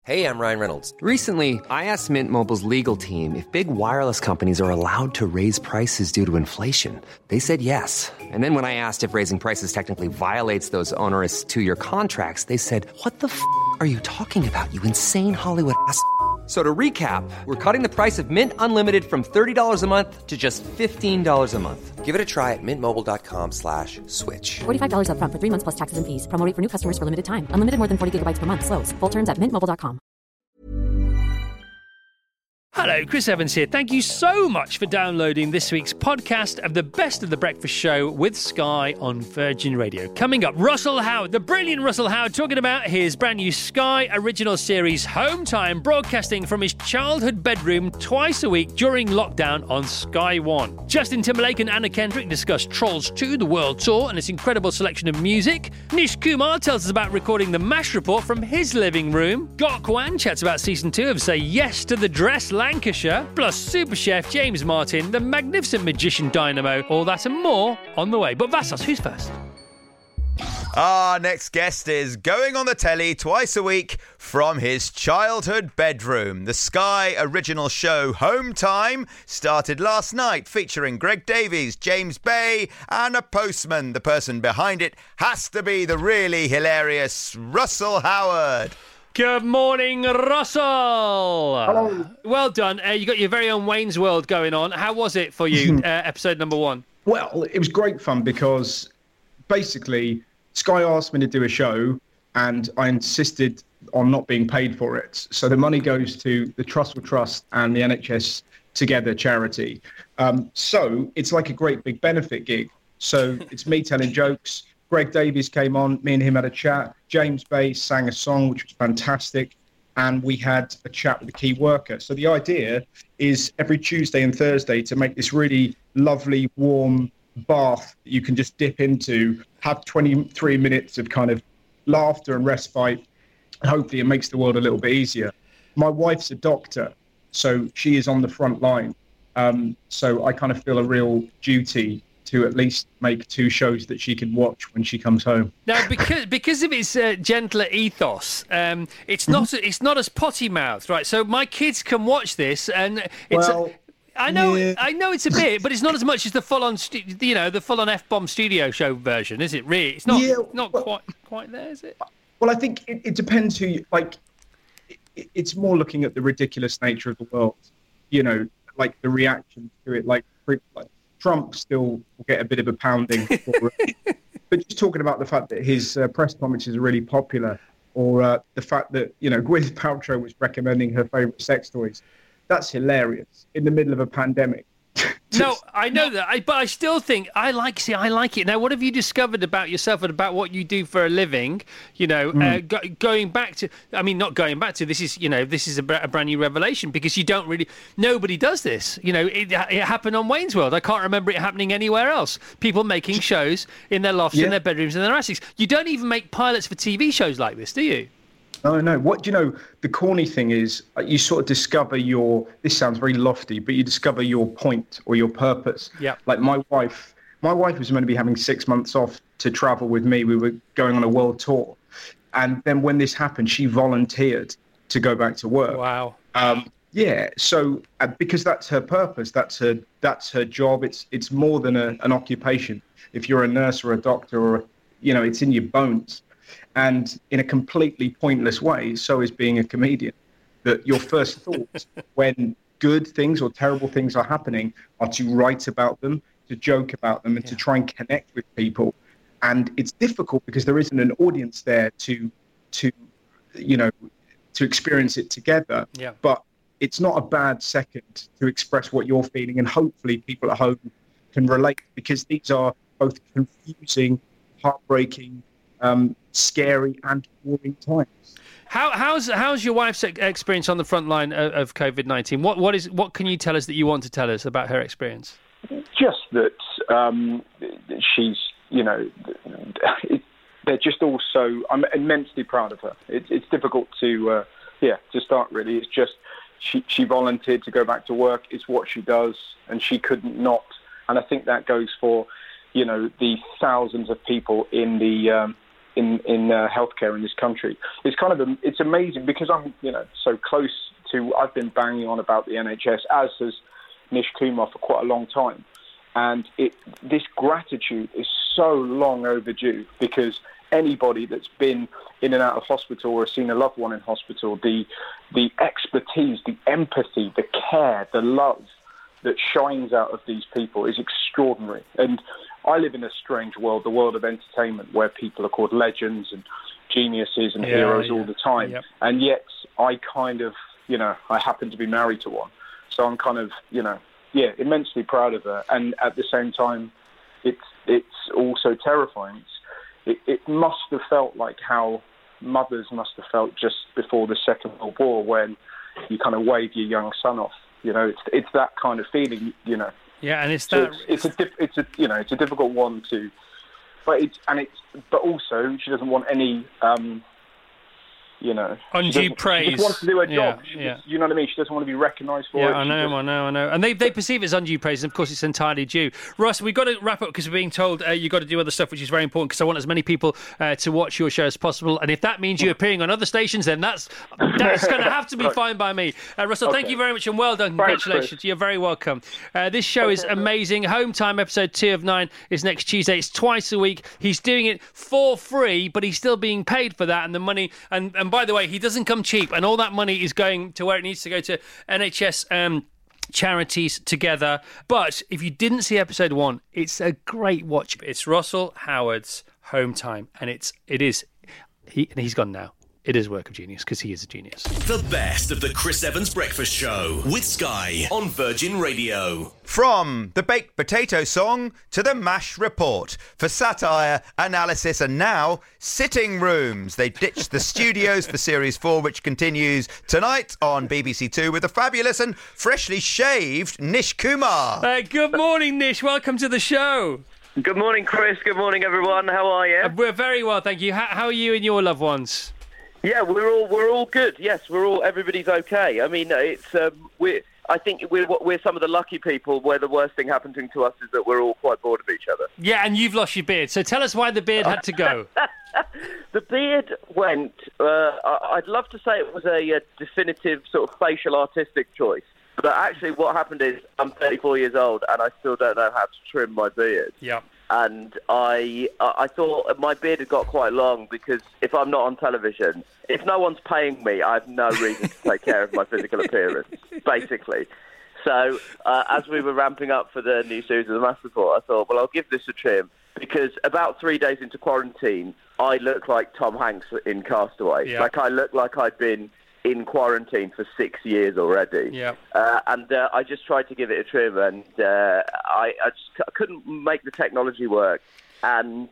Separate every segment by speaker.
Speaker 1: Hey, I'm Ryan Reynolds.
Speaker 2: Recently, I asked Mint Mobile's legal team if big wireless companies are allowed to raise prices due to inflation. They said yes. And then when I asked if raising prices technically violates those onerous two-year contracts, they said, "What the f*** are you talking about, you insane Hollywood ass?" So to recap, we're cutting the price of Mint Unlimited from $30 a month to just $15 a month.
Speaker 1: Give it a try at mintmobile.com/switch.
Speaker 3: $45 up front for 3 months plus taxes and fees. Promo rate for new customers for limited time. Unlimited more than 40 gigabytes per month. Slows full terms at mintmobile.com.
Speaker 4: Hello, Chris Evans here. Thank you so much for downloading this week's podcast of the Best of the Breakfast Show with Sky on Virgin Radio. Coming up, Russell Howard, the brilliant Russell Howard, talking about his brand new Sky original series, Home Time, broadcasting from his childhood bedroom twice a week during lockdown on Sky One. Justin Timberlake and Anna Kendrick discuss Trolls 2, the world tour, and its incredible selection of music. Nish Kumar tells us about recording the MASH report from his living room. Gok Wan chats about season 2 of Say Yes to the Dress Lancashire, plus Super Chef James Martin, the magnificent magician Dynamo, all that and more on the way. But Vassos, who's first?
Speaker 5: Our next guest is going on the telly twice a week from his childhood bedroom. The Sky original show Home Time started last night, featuring Greg Davies, James Bay and a postman. The person behind it has to be the really hilarious Russell Howard.
Speaker 4: Good morning, Russell.
Speaker 6: Hello.
Speaker 4: Well done. You got your very own Wayne's World going on. How was it for you, episode number 1?
Speaker 6: Well, it was great fun because basically Sky asked me to do a show and I insisted on not being paid for it. So the money goes to the Trussell Trust and the NHS Together charity. So it's like a great big benefit gig. So it's me telling jokes. Greg Davies came on, me and him had a chat. James Bay sang a song, which was fantastic. And we had a chat with a key worker. So the idea is every Tuesday and Thursday to make this really lovely, warm bath that you can just dip into, have 23 minutes of kind of laughter and respite. And hopefully it makes the world a little bit easier. My wife's a doctor, so she is on the front line. So I kind of feel a real duty to at least make 2 shows that she can watch when she comes home.
Speaker 4: Now, because of its gentler ethos, it's not as potty mouthed, right? So my kids can watch this, and it's. I know it's a bit, but it's not as much as the full-on, the full-on F-bomb studio show version, is it? Really, it's not quite there, is it?
Speaker 6: Well, I think it depends who you, like. It's more looking at the ridiculous nature of the world, like the reaction to it, like Trump still will get a bit of a pounding for it. But just talking about the fact that his press conferences are really popular, or the fact that, Gwyneth Paltrow was recommending her favourite sex toys, that's hilarious in the middle of a pandemic.
Speaker 4: No, I know that, but I still think I like it. Now, what have you discovered about yourself and about what you do for a living? Going back to, not going back to, this is a brand new revelation, because nobody does this. It happened on Wayne's World. I can't remember it happening anywhere else. People making shows in their lofts, in their bedrooms, in their attics. You don't even make pilots for TV shows like this, do you?
Speaker 6: No. What do you know? The corny thing is you sort of discover this sounds very lofty, but you discover your point or your purpose.
Speaker 4: Yeah.
Speaker 6: Like my wife was meant to be having 6 months off to travel with me. We were going on a world tour. And then when this happened, she volunteered to go back to work.
Speaker 4: Wow.
Speaker 6: Yeah. So because that's her purpose, that's her job. It's more than an occupation. If you're a nurse or a doctor or, it's in your bones. And in a completely pointless way, so is being a comedian. That your first thought when good things or terrible things are happening are to write about them, to joke about them, and to try and connect with people. And it's difficult because there isn't an audience there to experience it together.
Speaker 4: Yeah.
Speaker 6: But it's not a bad second to express what you're feeling, and hopefully people at home can relate, because these are both confusing, heartbreaking, scary and boring times.
Speaker 4: How's your wife's experience on the front line of COVID-19? What can you tell us that you want to tell us about her experience?
Speaker 7: Just that she's, they're just all so. I'm immensely proud of her. It's difficult to start really. It's just she volunteered to go back to work. It's what she does, and she couldn't not. And I think that goes for, the thousands of people in the in healthcare in this country. It's amazing because I'm so close to. I've been banging on about the NHS, as has Nish Kumar, for quite a long time, and this gratitude is so long overdue, because anybody that's been in and out of hospital or seen a loved one in hospital, the expertise, the empathy, the care, the love that shines out of these people is extraordinary. And I live in a strange world, the world of entertainment, where people are called legends and geniuses and heroes all the time. Yep. And yet I I happen to be married to one. So I'm immensely proud of her. And at the same time, it's also terrifying. It must have felt like how mothers must have felt just before the Second World War, when you kind of wave your young son off. It's that kind of feeling.
Speaker 4: Yeah, and it's
Speaker 7: a difficult one to, but also she doesn't want any
Speaker 4: undue praise.
Speaker 7: She just wants to do her job. You know what I mean? She doesn't want to be recognised for it.
Speaker 4: Yeah, I know. And they perceive it as undue praise, and of course it's entirely due. Russ, we've got to wrap up because we're being told you've got to do other stuff, which is very important, because I want as many people to watch your show as possible. And if that means you appearing on other stations, then that's going to have to be fine by me. Russell, thank you very much and well done. Congratulations. Thanks, you're very welcome. This show is amazing. Home Time, episode 2 of 9 is next Tuesday. It's twice a week. He's doing it for free, but he's still being paid for that, and the money... And by the way, he doesn't come cheap, and all that money is going to where it needs to go, to NHS charities together. But if you didn't see episode 1, it's a great watch. It's Russell Howard's Home Time, and he's gone now. It is work of genius, because he is a genius.
Speaker 8: The best of the Chris Evans Breakfast Show with Sky on Virgin Radio.
Speaker 5: From the baked potato song to the MASH report, for satire, analysis, and now sitting rooms. They ditched the studios for Series 4, which continues tonight on BBC Two with the fabulous and freshly shaved Nish Kumar.
Speaker 4: Good morning, Nish. Welcome to the show.
Speaker 9: Good morning, Chris. Good morning, everyone. How are you?
Speaker 4: We're very well, thank you. How are you and your loved ones?
Speaker 9: Yeah, we're all good. Yes, everybody's okay. I mean, I think we're some of the lucky people where the worst thing happening to us is that we're all quite bored of each other.
Speaker 4: Yeah, and you've lost your beard. So tell us why the beard had to go.
Speaker 9: The beard went. I'd love to say it was a definitive sort of facial artistic choice, but actually, what happened is I'm 34 years old and I still don't know how to trim my beard.
Speaker 4: Yeah.
Speaker 9: And I thought my beard had got quite long, because if I'm not on television, if no one's paying me, I have no reason to take care of my physical appearance, basically. So as we were ramping up for the new series of The MASH Report, I thought, well, I'll give this a trim, because about 3 days into quarantine, I look like Tom Hanks in Castaway. Yeah. Like I look like I'd been in quarantine for 6 years already. Yeah. And I just tried to give it a trim, and I couldn't make the technology work. And,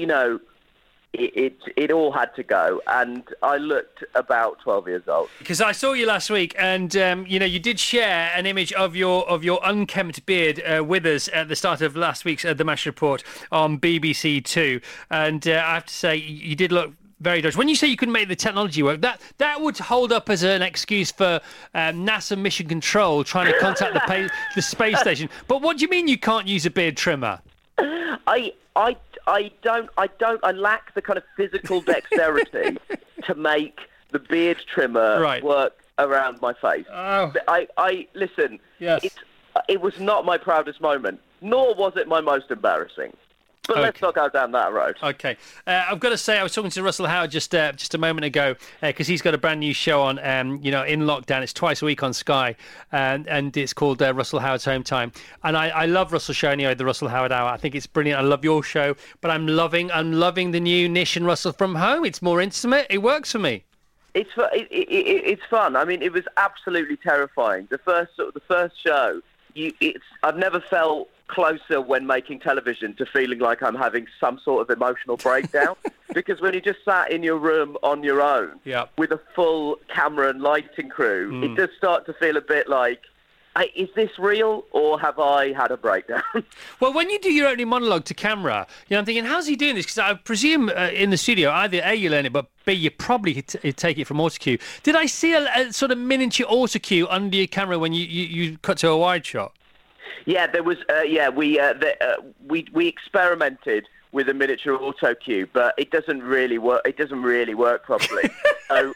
Speaker 9: it all had to go. And I looked about 12 years old.
Speaker 4: Because I saw you last week, and, you did share an image of your unkempt beard with us at the start of last week's The MASH Report on BBC Two. And I have to say, you did look very dodgy. When you say you couldn't make the technology work, that would hold up as an excuse for NASA Mission Control trying to contact the space station. But what do you mean you can't use a beard trimmer?
Speaker 9: I don't. I lack the kind of physical dexterity to make the beard trimmer work around my face. Oh. I listen. Yes. It was not my proudest moment, nor was it my most embarrassing. But let's not go down that road.
Speaker 4: Okay. I've got to say, I was talking to Russell Howard just a moment ago, because he's got a brand new show on, in lockdown. It's twice a week on Sky, and it's called Russell Howard's Home Time. And I love Russell's show anyway, the Russell Howard Hour. I think it's brilliant. I love your show, but I'm loving the new Nish and Russell from home. It's more intimate. It works for me.
Speaker 9: It's fun. I mean, it was absolutely terrifying. The first show. I've never felt closer when making television to feeling like I'm having some sort of emotional breakdown. Because when you just sat in your room on your own with a full camera and lighting crew, it does start to feel a bit like, is this real, or have I had a breakdown?
Speaker 4: Well, when you do your opening monologue to camera, I'm thinking, how's he doing this? Because I presume in the studio, either A, you learn it, but B, you probably take it from autocue. Did I see a sort of miniature autocue under your camera when you cut to a wide shot?
Speaker 9: Yeah, there was. We experimented with a miniature auto cue, but it doesn't really work. It doesn't really work properly. So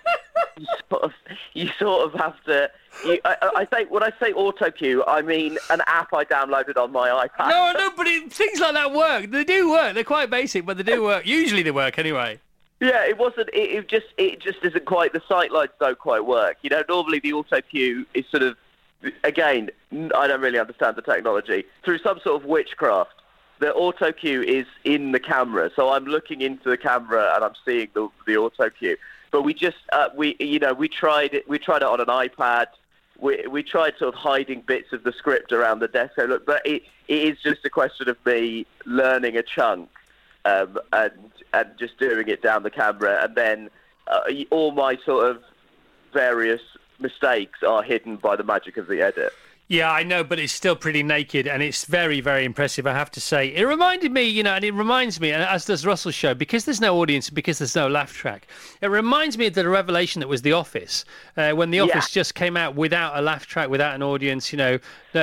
Speaker 9: you sort of have to. I say when I say auto cue, I mean an app I downloaded on my iPad.
Speaker 4: No, but things like that work. They do work. They're quite basic, but they do work. Usually they work anyway.
Speaker 9: Yeah, it wasn't. It just isn't quite. The sight lines don't quite work. You know, normally the auto cue is sort of. Again, I don't really understand the technology. Through some sort of witchcraft, the auto cue is in the camera. So I'm looking into the camera and I'm seeing the auto cue. But we just we tried it. We tried it on an iPad. We tried sort of hiding bits of the script around the desk. So look, but it is just a question of me learning a chunk and just doing it down the camera, and then all my sort of various mistakes are hidden by the magic of the edit.
Speaker 4: Yeah, I know, but it's still pretty naked, and it's very, very impressive, I have to say. It reminded me, and it reminds me, and as does Russell's show, because there's no audience, because there's no laugh track, it reminds me of the revelation that was The Office, when The Office just came out without a laugh track, without an audience, and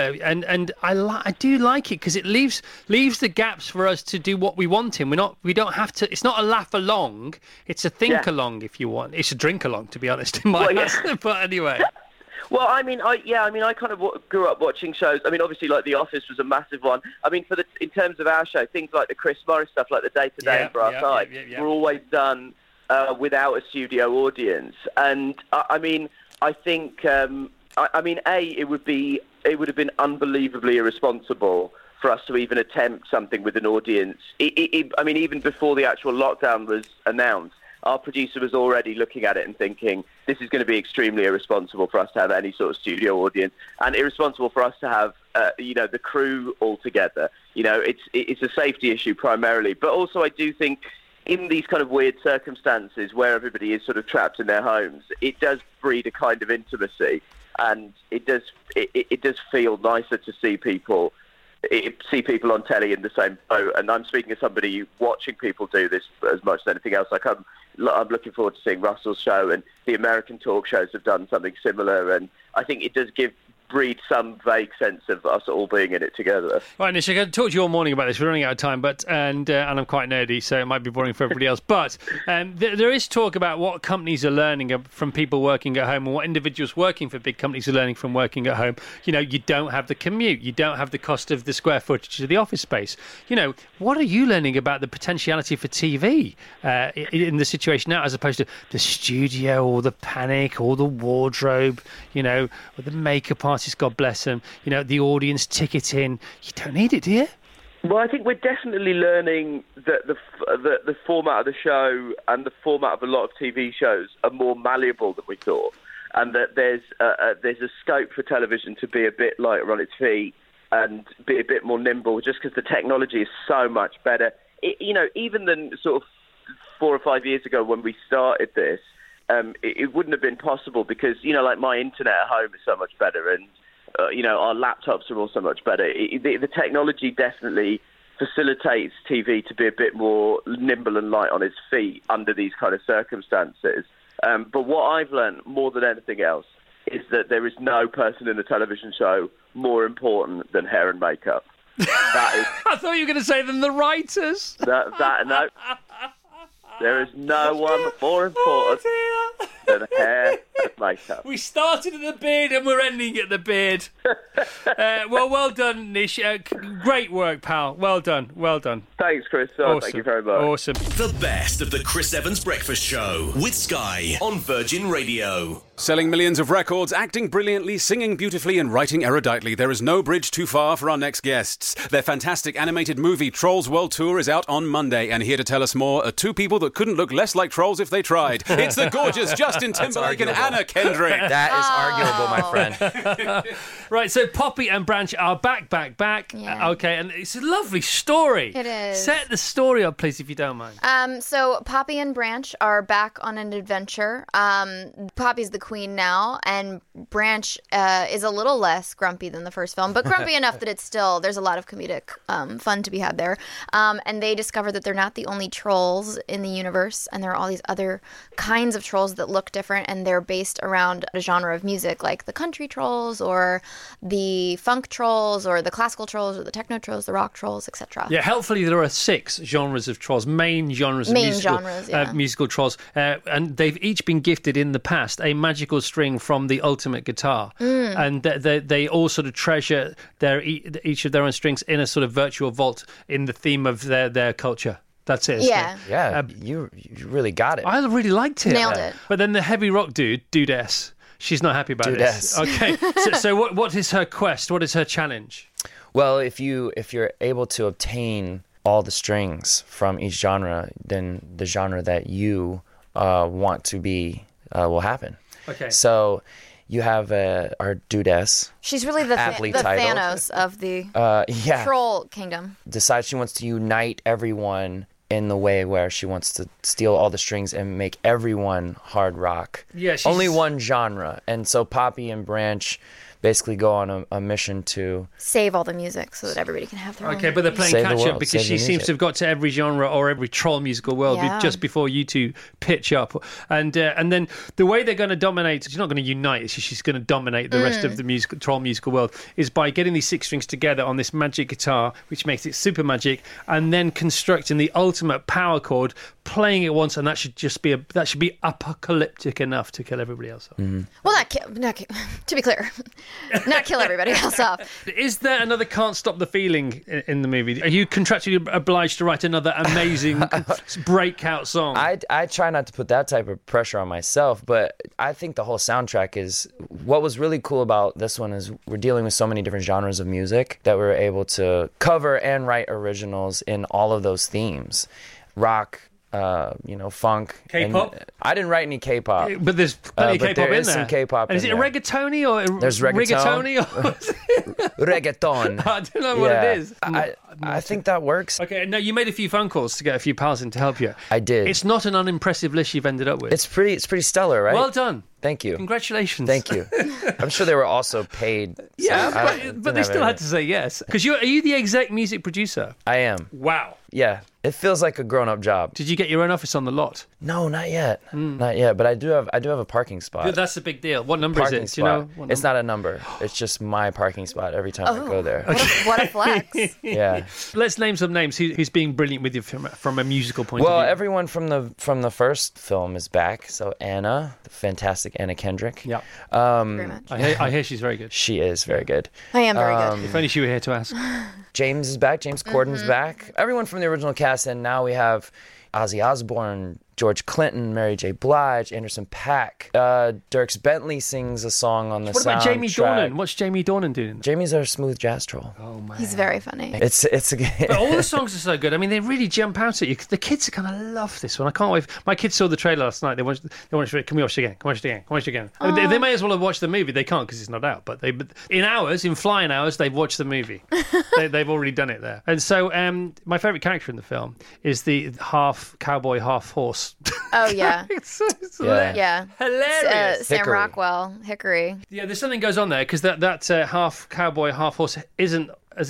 Speaker 4: I do like it, because it leaves the gaps for us to do what we want in. We don't have to, it's not a laugh along, it's a think along, if you want. It's a drink along, to be honest, in my but anyway.
Speaker 9: Well, I kind of grew up watching shows. I mean, obviously, like The Office was a massive one. I mean, in terms of our show, things like the Chris Morris stuff, like the Day-to-Day and Brass Eye, were always done without a studio audience. And I think, it would have been unbelievably irresponsible for us to even attempt something with an audience. Even before the actual lockdown was announced, our producer was already looking at it and thinking, this is going to be extremely irresponsible for us to have any sort of studio audience, and irresponsible for us to have, the crew all together. It's a safety issue primarily, but also I do think in these kind of weird circumstances where everybody is sort of trapped in their homes, it does breed a kind of intimacy, and it does feel nicer to see people on telly in the same boat. And I'm speaking as somebody watching people do this as much as anything else. I'm looking forward to seeing Russell's show, and the American talk shows have done something similar, and I think it does breed some vague sense of us all being in it together.
Speaker 4: Right, Nish, I can talk to you all morning about this. We're running out of time, and I'm quite nerdy, so it might be boring for everybody else. But there is talk about what companies are learning from people working at home, and what individuals working for big companies are learning from working at home. You don't have the commute, you don't have the cost of the square footage of the office space. What are you learning about the potentiality for TV in the situation now, as opposed to the studio, or the panic, or the wardrobe, or the makeup artist, God bless them, the audience ticketing? You don't need it, do you?
Speaker 9: Well, I think we're definitely learning that the format of the show and the format of a lot of TV shows are more malleable than we thought, and that there's a scope for television to be a bit lighter on its feet and be a bit more nimble, just because the technology is so much better. Even than sort of 4 or 5 years ago when we started this, it wouldn't have been possible because, like my internet at home is so much better, and, our laptops are all so much better. The technology definitely facilitates TV to be a bit more nimble and light on its feet under these kind of circumstances. But what I've learned more than anything else is that there is no person in a television show more important than hair and makeup. That is,
Speaker 4: I thought you were going to say than the writers.
Speaker 9: No. There is no one more important than hair and makeup.
Speaker 4: We started at the beard and we're ending at the beard. Well done, Nish. Great work, pal. Well done.
Speaker 9: Thanks, Chris. Awesome. Thank you very much.
Speaker 4: Awesome.
Speaker 8: The best of the Chris Evans Breakfast Show with Sky on Virgin Radio.
Speaker 10: Selling millions of records, acting brilliantly, singing beautifully and writing eruditely, there is no bridge too far for our next guests. Their fantastic animated movie Trolls World Tour is out on Monday, and here to tell us more are two people that couldn't look less like trolls if they tried. It's the gorgeous Justin Timberlake and Anna Kendrick.
Speaker 1: That is arguable, my friend.
Speaker 4: Right, so Poppy and Branch are back.
Speaker 11: Yeah.
Speaker 4: Okay, and it's a lovely story.
Speaker 11: It is.
Speaker 4: Set the story up, please, if you don't mind.
Speaker 11: So Poppy and Branch are back on an adventure. Poppy's the queen now, and Branch is a little less grumpy than the first film, but grumpy enough that there's a lot of comedic fun to be had there. And they discover that they're not the only trolls in the universe, and there are all these other kinds of trolls that look different, and they're based around a genre of music, like the country trolls or the funk trolls or the classical trolls or the techno trolls, the rock trolls, etc.
Speaker 4: Yeah, helpfully there are 6 genres of trolls, main genres of musical trolls, and they've each been gifted in the past a magical string from the ultimate guitar, and they all sort of treasure each of their own strings in a sort of virtual vault in the theme of their culture. That's it.
Speaker 11: Yeah.
Speaker 1: Yeah, you really got it.
Speaker 4: I really liked it.
Speaker 11: Nailed it.
Speaker 4: But then the heavy rock dudess, she's not happy about this. Okay. So what is her quest? What is her challenge?
Speaker 1: Well, if you're able to obtain all the strings from each genre, then the genre that you want to be will happen.
Speaker 4: Okay.
Speaker 1: So you have our dudess.
Speaker 11: She's really the Thanos of the troll kingdom.
Speaker 1: Decides she wants to unite everyone in the way where she wants to steal all the strings and make everyone hard rock.
Speaker 4: Yeah,
Speaker 1: only one genre. And so Poppy and Branch basically go on a mission to
Speaker 11: save all the music so that everybody can have their own.
Speaker 4: Okay, but they're playing catch-up because she seems to have got to every genre or every troll musical world just before you two pitch up. And then the way they're going to dominate, she's not going to unite, she's going to dominate the rest of the troll musical world, is by getting these 6 strings together on this magic guitar, which makes it super magic, and then constructing the ultimate power chord, playing it once, and that should be apocalyptic enough to kill everybody else off.
Speaker 1: Mm-hmm.
Speaker 11: Well, to be clear, not kill everybody else off.
Speaker 4: Is there another Can't Stop the Feeling in the movie? Are you contractually obliged to write another amazing breakout song?
Speaker 1: I try not to put that type of pressure on myself, but I think the whole soundtrack is... What was really cool about this one is we're dealing with so many different genres of music that we were able to cover and write originals in all of those themes. Rock... funk.
Speaker 4: K-pop?
Speaker 1: I didn't write any K-pop.
Speaker 4: But there's plenty of K-pop in there.
Speaker 1: There is some K-pop
Speaker 4: and is it reggaetoni or...
Speaker 1: There's reggaeton. Reggaeton.
Speaker 4: I don't know what it is.
Speaker 1: I think that works.
Speaker 4: Okay, no, you made a few phone calls to get a few pals in to help you.
Speaker 1: I did.
Speaker 4: It's not an unimpressive list you've ended up with.
Speaker 1: It's pretty stellar, right?
Speaker 4: Well done.
Speaker 1: Thank you.
Speaker 4: Congratulations.
Speaker 1: Thank you. I'm sure they were also paid.
Speaker 4: Yeah, but they still had to say yes. Because are you the exec music producer?
Speaker 1: I am.
Speaker 4: Wow.
Speaker 1: Yeah. It feels like a grown-up job.
Speaker 4: Did you get your own office on the lot?
Speaker 1: No, not yet. Not yet. But I do have a parking spot.
Speaker 4: That's a big deal. What number is it? Do you know?
Speaker 1: It's not a number. It's just my parking spot every time I go there.
Speaker 11: What a flex.
Speaker 1: Yeah.
Speaker 4: Let's name some names. Who's being brilliant with you from a musical point of view?
Speaker 1: Well, everyone from the first film is back. So Anna, the fantastic Anna Kendrick.
Speaker 4: Yeah.
Speaker 11: Very much.
Speaker 4: I hear she's very good.
Speaker 1: She is very good.
Speaker 11: I am very good.
Speaker 4: If only she were here to ask.
Speaker 1: James is back. James Corden's back. Everyone from the original cast, and now we have Ozzy Osbourne, George Clinton, Mary J. Blige, Anderson .Paak. Dierks Bentley sings a song on the soundtrack.
Speaker 4: What about Jamie Dornan? What's Jamie Dornan doing?
Speaker 1: Jamie's our smooth jazz troll.
Speaker 4: Oh man,
Speaker 11: he's very funny.
Speaker 1: It's
Speaker 4: but all the songs are so good. I mean, they really jump out at you. The kids are gonna love this one. I can't wait. My kids saw the trailer last night. They watched it. Can we watch it again? Can we watch it again? Can we watch it again? They may as well have watched the movie. They can't because it's not out. But in flying hours, they've watched the movie. They've already done it there. And so, my favourite character in the film is the half cowboy, half horse.
Speaker 11: Oh yeah.
Speaker 4: Yeah. Hilarious.
Speaker 11: Sam Rockwell, Hickory.
Speaker 4: Yeah, there's something goes on there because that half cowboy, half horse isn't as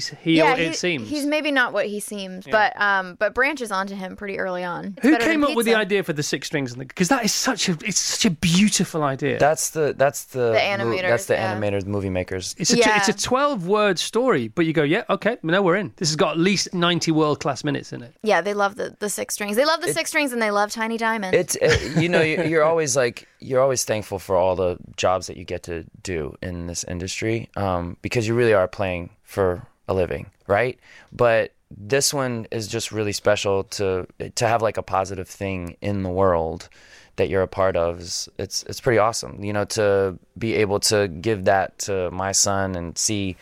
Speaker 4: it seems.
Speaker 11: He's maybe not what he seems, but Branch is onto him pretty early on.
Speaker 4: Who came up with the idea for the 6 strings? Because that is such a beautiful idea.
Speaker 1: That's the
Speaker 11: animators.
Speaker 1: That's the animators, movie makers.
Speaker 4: It's a 12-word story, but you go, yeah, okay, now we're in. This has got at least 90 world-class minutes in it.
Speaker 11: Yeah, they love the 6 strings. They love the 6 strings, and they love Tiny Diamond.
Speaker 1: You're always thankful for all the jobs that you get to do in this industry, because you really are playing for a living, right? But this one is just really special to have like a positive thing in the world that you're a part of. It's pretty awesome, to be able to give that to my son and see,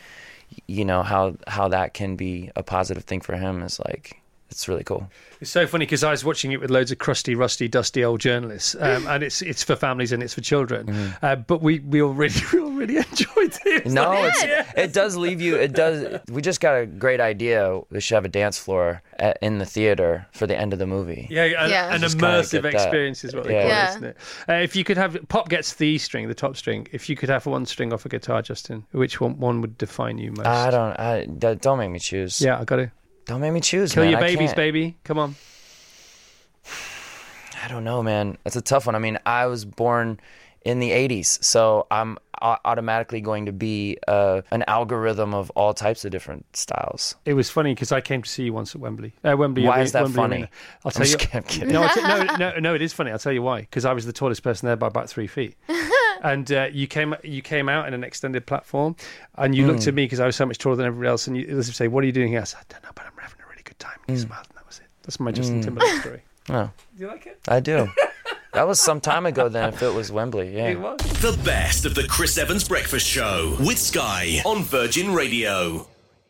Speaker 1: how that can be a positive thing for him is like, it's really cool.
Speaker 4: It's so funny because I was watching it with loads of crusty, rusty, dusty old journalists, and it's for families and it's for children. Mm-hmm. But we all really enjoyed it.
Speaker 1: It does leave you. It does. We just got a great idea. We should have a dance floor in the theater for the end of the movie.
Speaker 4: An immersive experience is what they call it, isn't it? If you could have Pop gets the E string, the top string. If you could have one string off a guitar, Justin, which one would define you most?
Speaker 1: Don't make me choose.
Speaker 4: Yeah, I got to.
Speaker 1: Don't make me choose,
Speaker 4: Kill
Speaker 1: man.
Speaker 4: your babies, baby. Come on.
Speaker 1: I don't know, man. It's a tough one. I mean, I was born in the 80s. So I'm automatically going to be an algorithm of all types of different styles.
Speaker 4: It was funny because I came to see you once at Wembley. Wembley.
Speaker 1: Why is that
Speaker 4: Wembley
Speaker 1: funny?
Speaker 4: Arena. I'll tell you.
Speaker 1: I'm kidding.
Speaker 4: No, it is funny. I'll tell you why. Because I was the tallest person there by about 3 feet. And you came out in an extended platform, and you looked at me because I was so much taller than everybody else, and you listened to say, "What are you doing here?" I said, "I don't know, but I'm having a really good time." And you smiled, and that was it. That's my Justin Timberlake story.
Speaker 1: Oh.
Speaker 4: Do you like it?
Speaker 1: I do. That was some time ago then, if it was Wembley, yeah.
Speaker 4: It was.
Speaker 8: The best of the Chris Evans Breakfast Show with Sky on Virgin Radio.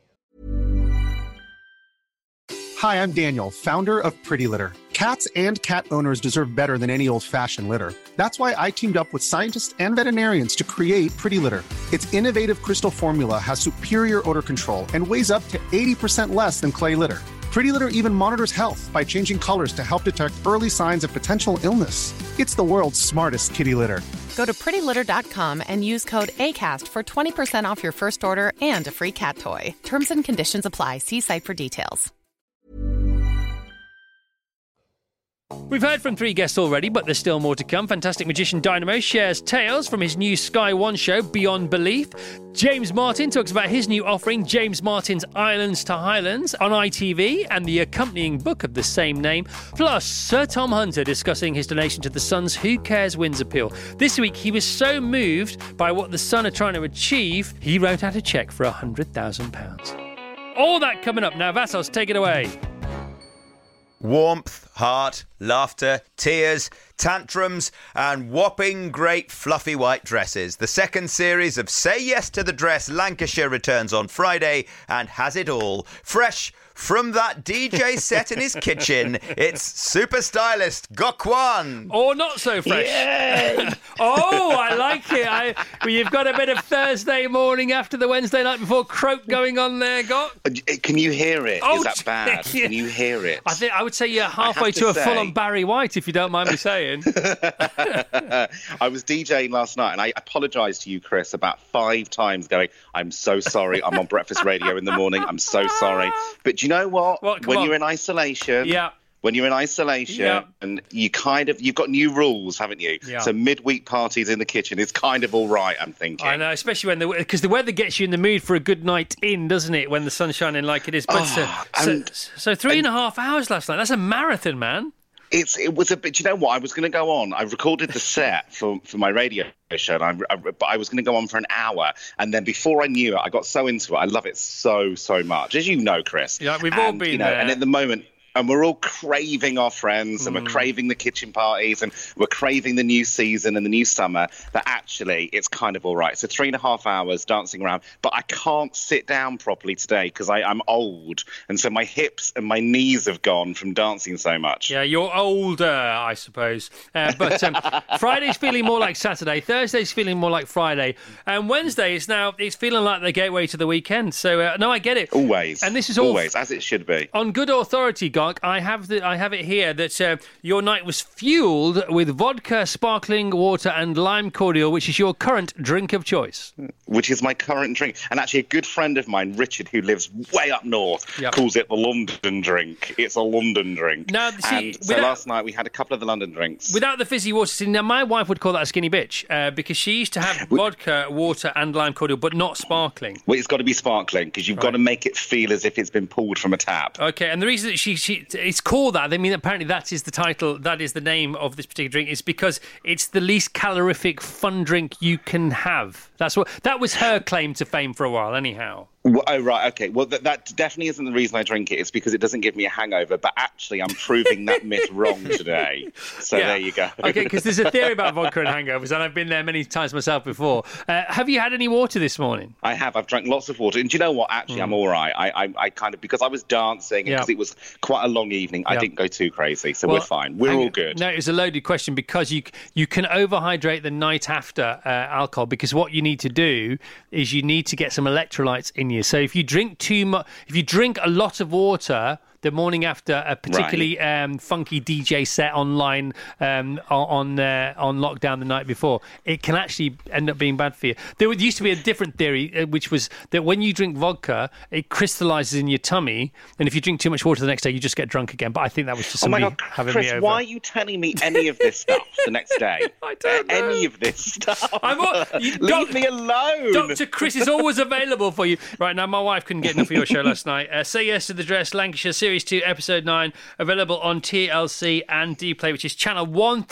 Speaker 12: Hi, I'm Daniel, founder of Pretty Litter. Cats and cat owners deserve better than any old-fashioned litter. That's why I teamed up with scientists and veterinarians to create Pretty Litter. Its innovative crystal formula has superior odor control and weighs up to 80% less than clay litter. Pretty Litter even monitors health by changing colors to help detect early signs of potential illness. It's the world's smartest kitty litter.
Speaker 13: Go to prettylitter.com and use code ACAST for 20% off your first order and a free cat toy. Terms and conditions apply. See site for details.
Speaker 4: We've heard from 3 guests already, but there's still more to come. Fantastic magician Dynamo shares tales from his new Sky One show, Beyond Belief. James Martin talks about his new offering, James Martin's Islands to Highlands, on ITV, and the accompanying book of the same name. Plus, Sir Tom Hunter discussing his donation to the Sun's Who Cares Wins appeal. This week, he was so moved by what the Sun are trying to achieve, he wrote out a cheque for £100,000. All that coming up. Now, Vassos, take it away.
Speaker 5: Warmth, heart, laughter, tears, tantrums, and whopping great fluffy white dresses. The second series of Say Yes to the Dress Lancashire returns on Friday and has it all. Fresh from that DJ set in his kitchen, it's super stylist Gokwan.
Speaker 4: Or not so fresh.
Speaker 5: Yay!
Speaker 4: Oh, I like it. You've got a bit of Thursday morning after the Wednesday night before croak going on there, Gok.
Speaker 14: Can you hear it?
Speaker 4: Oh,
Speaker 14: is that bad?
Speaker 4: yeah.
Speaker 14: Can you hear it?
Speaker 4: I would say you're halfway to a full-on Barry White, if you don't mind me saying.
Speaker 14: I was DJing last night, and I apologised to you, Chris, about 5 times going, I'm so sorry, I'm on breakfast radio in the morning, I'm so sorry. But do you know what? When you're in isolation...
Speaker 4: Yeah.
Speaker 14: When you're in isolation and you've got new rules, haven't you?
Speaker 4: Yeah.
Speaker 14: So midweek parties in the kitchen is kind of all right, I'm thinking.
Speaker 4: I know, especially because the weather gets you in the mood for a good night in, doesn't it? When the sun's shining like it is. But so 3.5 hours last night. That's a marathon, man.
Speaker 14: It was a bit. Do you know what? I was going to go on. I recorded the set for my radio show, but I was going to go on for an hour, and then before I knew it, I got so into it. I love it so much, as you know, Chris.
Speaker 4: Yeah, we've all been there.
Speaker 14: And at the moment. And we're all craving our friends, and we're craving the kitchen parties, and we're craving the new season and the new summer, that actually it's kind of all right. So 3.5 hours dancing around, but I can't sit down properly today because I'm old, and so my hips and my knees have gone from dancing so much.
Speaker 4: Yeah, you're older, I suppose. But Friday's feeling more like Saturday, Thursday's feeling more like Friday, and Wednesday it's feeling like the gateway to the weekend. So no, I get it.
Speaker 14: Always.
Speaker 4: And this is all
Speaker 14: always as it should be.
Speaker 4: On good authority, Gok, I have it here that your night was fueled with vodka, sparkling water and lime cordial, which is your current drink of choice.
Speaker 14: Which is my current drink. And actually a good friend of mine, Richard, who lives way up north, calls it the London drink. It's a London drink.
Speaker 4: Now, see,
Speaker 14: so last night we had a couple of the London drinks.
Speaker 4: Without the fizzy water, see, now my wife would call that a skinny bitch because she used to have vodka, water and lime cordial, but not sparkling.
Speaker 14: Well, it's got to be sparkling because you've got to make it feel as if it's been pulled from a tap.
Speaker 4: Okay, and the reason that it's called that, I mean, apparently that is the title, that is the name of this particular drink, is because it's the least calorific fun drink you can have. That was her claim to fame for a while, anyhow.
Speaker 14: Well, oh, right, okay. Well, that definitely isn't the reason I drink it. It's because it doesn't give me a hangover. But actually, I'm proving that myth wrong today. So there you go.
Speaker 4: Okay, because there's a theory about vodka and hangovers, and I've been there many times myself before. Have you had any water this morning?
Speaker 14: I have. I've drank lots of water. And do you know what? Actually, I'm all right. I kind of, because I was dancing and because it was quite a long evening, I didn't go too crazy. So we're fine. We're all good.
Speaker 4: No, it's a loaded question because you can overhydrate the night after alcohol, because what you need to do is you need to get some electrolytes in you. So if you drink too much, if you drink a lot of water the morning after a particularly funky DJ set online on lockdown the night before, it can actually end up being bad for you. There used to be a different theory, which was that when you drink vodka, it crystallizes in your tummy, and if you drink too much water the next day, you just get drunk again. But I think that was just somebody having
Speaker 14: Chris,
Speaker 4: me over.
Speaker 14: why are you telling me any of this stuff the next day?
Speaker 4: I don't know.
Speaker 14: Any of this stuff.
Speaker 4: Leave
Speaker 14: me alone.
Speaker 4: Dr. Chris is always available for you. Right, now, my wife couldn't get enough of your show last night. Say Yes to the Dress, Lancashire, Series 2, Episode 9, available on TLC and Dplay, which is channel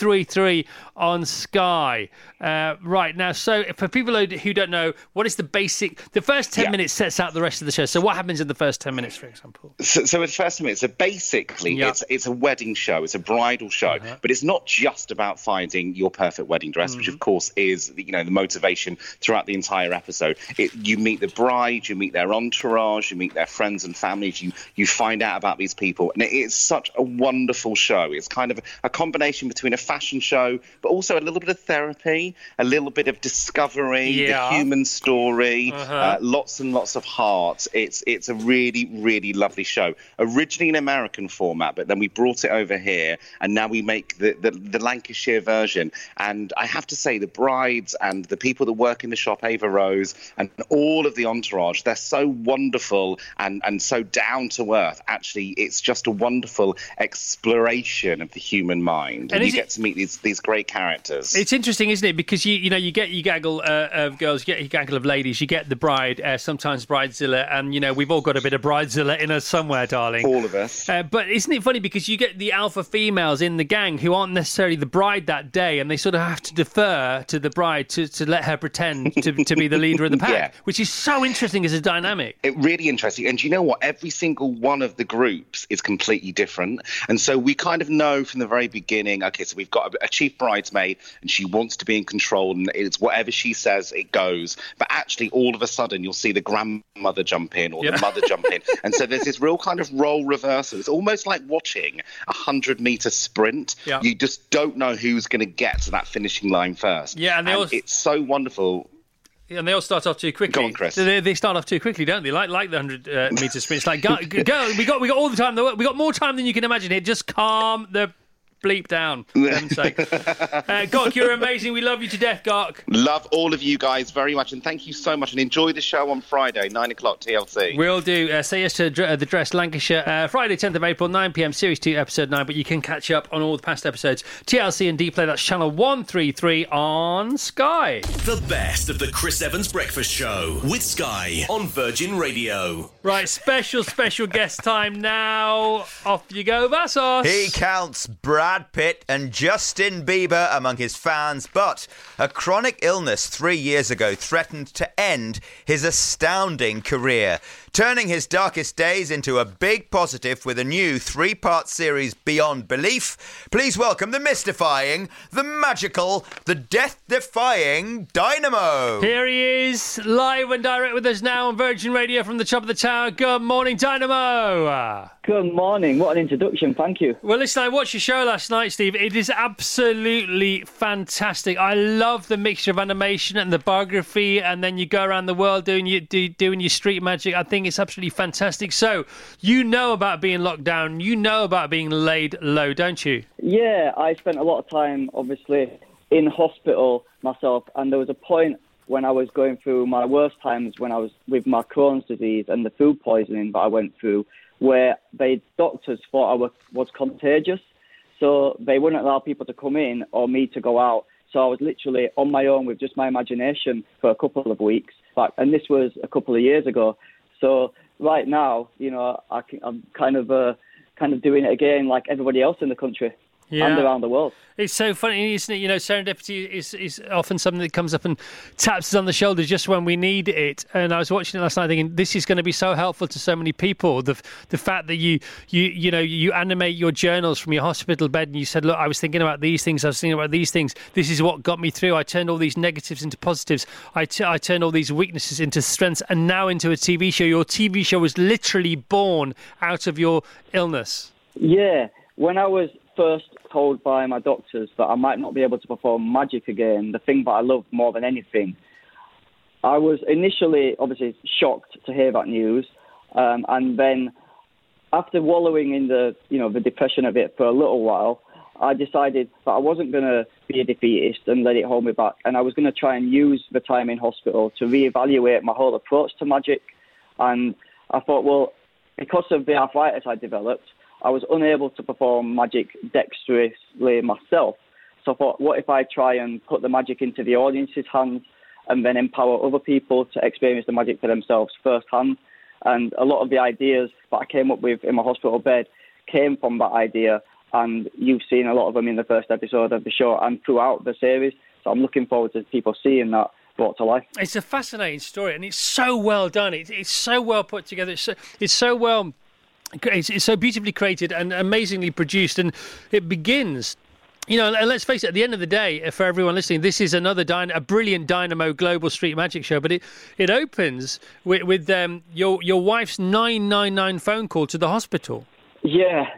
Speaker 4: 133 on Sky. Right, now, so for people who don't know, what is the basic... The first 10 minutes sets out the rest of the show. So what happens in the first 10 minutes, for example?
Speaker 14: So the first 10 minutes, so basically, it's a wedding show. It's a bridal show. But it's not just about finding your perfect wedding dress, which, of course, is the motivation throughout the entire episode. You meet the bride, you meet their entourage, you meet their friends and families, you find out about these people. And it's such a wonderful show. It's kind of a combination between a fashion show, but also a little bit of therapy, a little bit of discovery, the human story, lots and lots of heart. It's a really, really lovely show. Originally an American format, but then we brought it over here, and now we make the Lancashire version. And I have to say, the brides and the people that work in the shop, Ava Rose, and all of the entourage, they're so wonderful and so down to earth. Actually, it's just a wonderful exploration of the human mind, and you get to meet these great characters.
Speaker 4: It's interesting, isn't it? Because you gaggle of girls, you gaggle of ladies, you get the bride, sometimes bridezilla, and we've all got a bit of bridezilla in us somewhere, darling.
Speaker 14: All of us.
Speaker 4: But isn't it funny, because you get the alpha females in the gang who aren't necessarily the bride that day, and they sort of have to defer to the bride to let her pretend to be the leader of the pack, which is so interesting as a dynamic.
Speaker 14: It really interesting. And do you know what? Every single one of the groups is completely different. And so we kind of know from the very beginning, okay, so we've got a chief bridesmaid, and she wants to be in control, and it's whatever she says, it goes. But actually, all of a sudden, you'll see the grandmother jump in or the mother jump in. And so there's this real kind of role reversal. It's almost like watching a 100-meter sprint. Yeah. You just don't know who's going to get to that finishing line first.
Speaker 4: Yeah, and
Speaker 14: it's so wonderful.
Speaker 4: Yeah, and they all start off too quickly.
Speaker 14: Go on, Chris.
Speaker 4: They start off too quickly, don't they? Like the 100-meter sprint. It's like, go, we got all the time. We got more time than you can imagine here. Just calm the bleep down, for heaven's sake. Gok, you're amazing. We love you to death, Gok.
Speaker 14: Love all of you guys very much, and thank you so much. And enjoy the show on Friday, 9 o'clock TLC.
Speaker 4: We'll do. Say Yes to the Dress, Lancashire, Friday, 10th of April, 9 p.m, Series 2, Episode 9. But you can catch up on all the past episodes. TLC and Dplay, that's channel 133 on Sky.
Speaker 8: The best of the Chris Evans Breakfast Show with Sky on Virgin Radio.
Speaker 4: Right, special guest time now. Off you go, Vassos.
Speaker 5: He counts Brad Pitt and Justin Bieber among his fans, but a chronic illness 3 years ago threatened to end his astounding career, turning his darkest days into a big positive with a new 3-part series, Beyond Belief. Please welcome the mystifying, the magical, the death-defying Dynamo.
Speaker 4: Here he is, live and direct with us now on Virgin Radio from the top of the tower. Good morning, Dynamo.
Speaker 15: Good morning. What an introduction. Thank you.
Speaker 4: Well, listen, I watched your show last night, Steve. It is absolutely fantastic. I love the mixture of animation and the biography, and then you go around the world doing your street magic. I think it's absolutely fantastic. So, you know about being locked down. You know about being laid low, don't you?
Speaker 15: Yeah, I spent a lot of time, obviously, in hospital myself, and there was a point when I was going through my worst times when I was with my Crohn's disease and the food poisoning that I went through, where doctors thought I was contagious, so they wouldn't allow people to come in or me to go out. So I was literally on my own with just my imagination for a couple of weeks, and this was a couple of years ago. So right now, I'm kind of doing it again, like everybody else in the country. And around the world.
Speaker 4: It's so funny, isn't it? Serendipity is often something that comes up and taps us on the shoulder just when we need it. And I was watching it last night thinking, this is going to be so helpful to so many people. The fact that you animate your journals from your hospital bed, and you said, look, I was thinking about these things, I was thinking about these things. This is what got me through. I turned all these negatives into positives. I turned all these weaknesses into strengths, and now into a TV show. Your TV show was literally born out of your illness.
Speaker 15: Yeah. When I was first told by my doctors that I might not be able to perform magic again, the thing that I love more than anything, I was initially obviously shocked to hear that news. And then after wallowing in the depression of it for a little while, I decided that I wasn't going to be a defeatist and let it hold me back. And I was going to try and use the time in hospital to reevaluate my whole approach to magic. And I thought, well, because of the arthritis I developed, I was unable to perform magic dexterously myself. So I thought, what if I try and put the magic into the audience's hands and then empower other people to experience the magic for themselves firsthand? And a lot of the ideas that I came up with in my hospital bed came from that idea. And you've seen a lot of them in the first episode of the show and throughout the series. So I'm looking forward to people seeing that brought to life.
Speaker 4: It's a fascinating story, and it's so well done. It's so well put together. It's so beautifully created and amazingly produced. And it begins... and let's face it, at the end of the day, for everyone listening, this is another a brilliant Dynamo Global Street Magic show. But it opens with your wife's 999 phone call to the hospital.
Speaker 15: Yeah.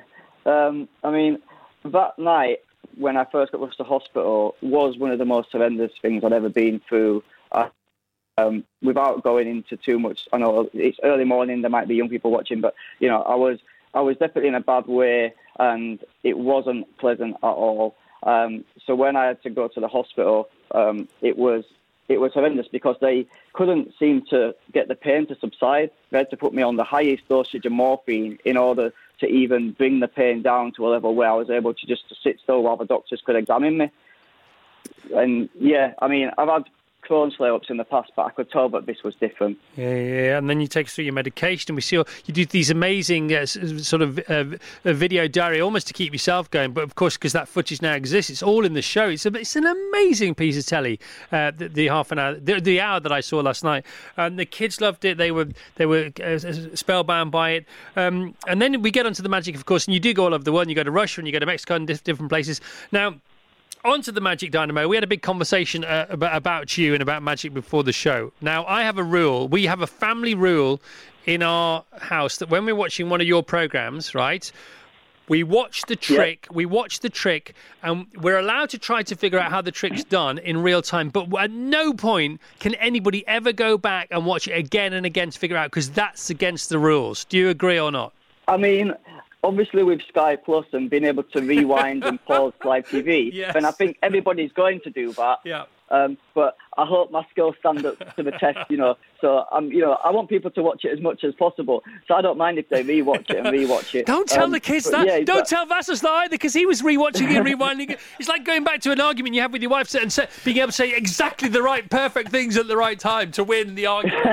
Speaker 15: That night when I first got rushed to hospital was one of the most horrendous things I'd ever been through. Without going into too much, I know it's early morning, there might be young people watching, but, I was definitely in a bad way, and it wasn't pleasant at all. So when I had to go to the hospital, it was horrendous because they couldn't seem to get the pain to subside. They had to put me on the highest dosage of morphine in order to even bring the pain down to a level where I was able to just sit still while the doctors could examine me. And I've had Crohn's flare-ups in the past, but I could tell that this was different.
Speaker 4: Yeah. And then you take us through your medication. We see you do these amazing sort of video diary, almost to keep yourself going. But of course, because that footage now exists, it's all in the show. It's an amazing piece of telly. The half an hour, the hour that I saw last night, and the kids loved it. They were spellbound by it. And then we get onto the magic, of course. And you do go all over the world. And you go to Russia and you go to Mexico and different places. Now, onto the Magic Dynamo. We had a big conversation about you and about magic before the show. Now, I have a rule. We have a family rule in our house that when we're watching one of your programs, right, we watch the trick. Yep. We watch the trick, and we're allowed to try to figure out how the trick's done in real time. But at no point can anybody ever go back and watch it again and again to figure out, because that's against the rules. Do you agree or not?
Speaker 15: Obviously, with Sky Plus and being able to rewind and pause live TV, yes. And I think everybody's going to do that.
Speaker 4: Yeah.
Speaker 15: But I hope my skills stand up to the test, So I want people to watch it as much as possible. So I don't mind if they rewatch it.
Speaker 4: Don't tell the kids that. Yeah, don't tell Vassos that either, because he was rewatching and rewinding it. It's like going back to an argument you have with your wife and being able to say exactly the right, perfect things at the right time to win the argument.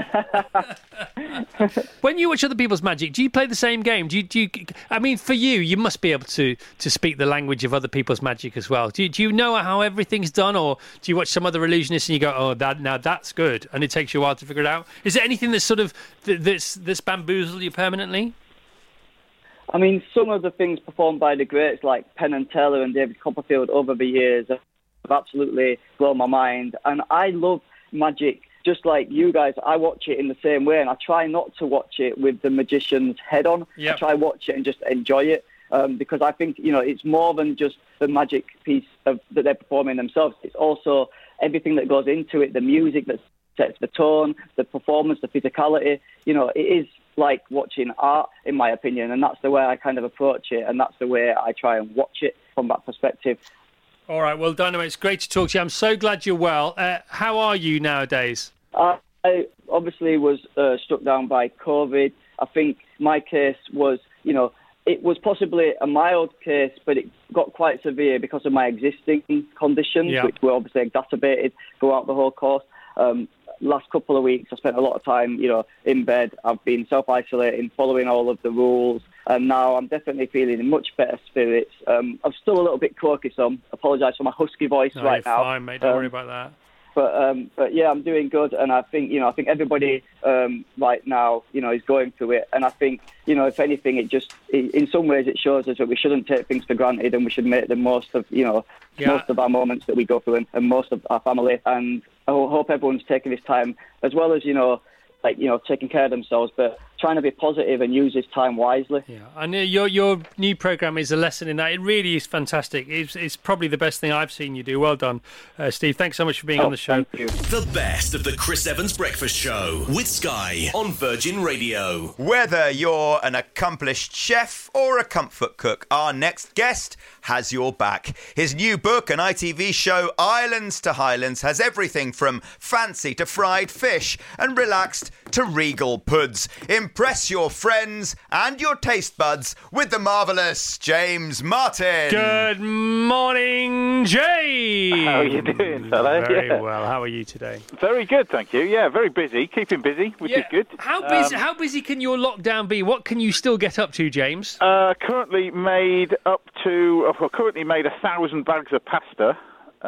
Speaker 4: When you watch other people's magic, do you play the same game? Do you? For you must be able to speak the language of other people's magic as well. Do you know how everything's done, or do you watch some other illusionist and you go, oh, that's good, and it takes you a while to figure it out? Is there anything that's sort of that's bamboozled you permanently?
Speaker 15: Some of the things performed by the greats like Penn and Teller and David Copperfield over the years have absolutely blown my mind. And I love magic just like you guys. I watch it in the same way, and I try not to watch it with the magician's head on. Yep. I try to watch it and just enjoy it. Because I think, it's more than just the magic piece that they're performing themselves. It's also everything that goes into it, the music that sets the tone, the performance, the physicality. It is like watching art, in my opinion, and that's the way I kind of approach it, and that's the way I try and watch it from that perspective.
Speaker 4: All right, well, Dynamo, it's great to talk to you. I'm so glad you're well. How are you nowadays?
Speaker 15: I obviously was struck down by COVID. I think my case was, it was possibly a mild case, but it got quite severe because of my existing conditions, which were obviously exacerbated throughout the whole course. Last couple of weeks, I spent a lot of time, in bed. I've been self-isolating, following all of the rules, and now I'm definitely feeling in much better spirits. I'm still a little bit croaky, so I apologise for my husky voice right now.
Speaker 4: Fine, mate. Don't worry about that.
Speaker 15: But yeah, I'm doing good, and I think everybody right now is going through it, and I think if anything, in some ways it shows us that we shouldn't take things for granted, and we should make the most of most of our moments that we go through, and most of our family. And I hope everyone's taking this time as well as taking care of themselves, but trying to be positive and use his time wisely.
Speaker 4: Yeah, and your new program is a lesson in that. It really is fantastic. It's probably the best thing I've seen you do. Well done, Steve. Thanks so much for being on the show.
Speaker 15: Thank you.
Speaker 8: The best of the Chris Evans Breakfast Show with Sky on Virgin Radio.
Speaker 5: Whether you're an accomplished chef or a comfort cook, our next guest has your back. His new book and ITV show, Islands to Highlands, has everything from fancy to fried fish and relaxed to regal puds. Impress your friends and your taste buds with the marvellous James Martin.
Speaker 4: Good morning, James.
Speaker 16: How are you doing, fella?
Speaker 4: Very well. How are you today?
Speaker 16: Very good, thank you. Yeah, very busy. Keeping busy, which is good.
Speaker 4: How busy can your lockdown be? What can you still get up to, James?
Speaker 16: Currently made 1,000 bags of pasta.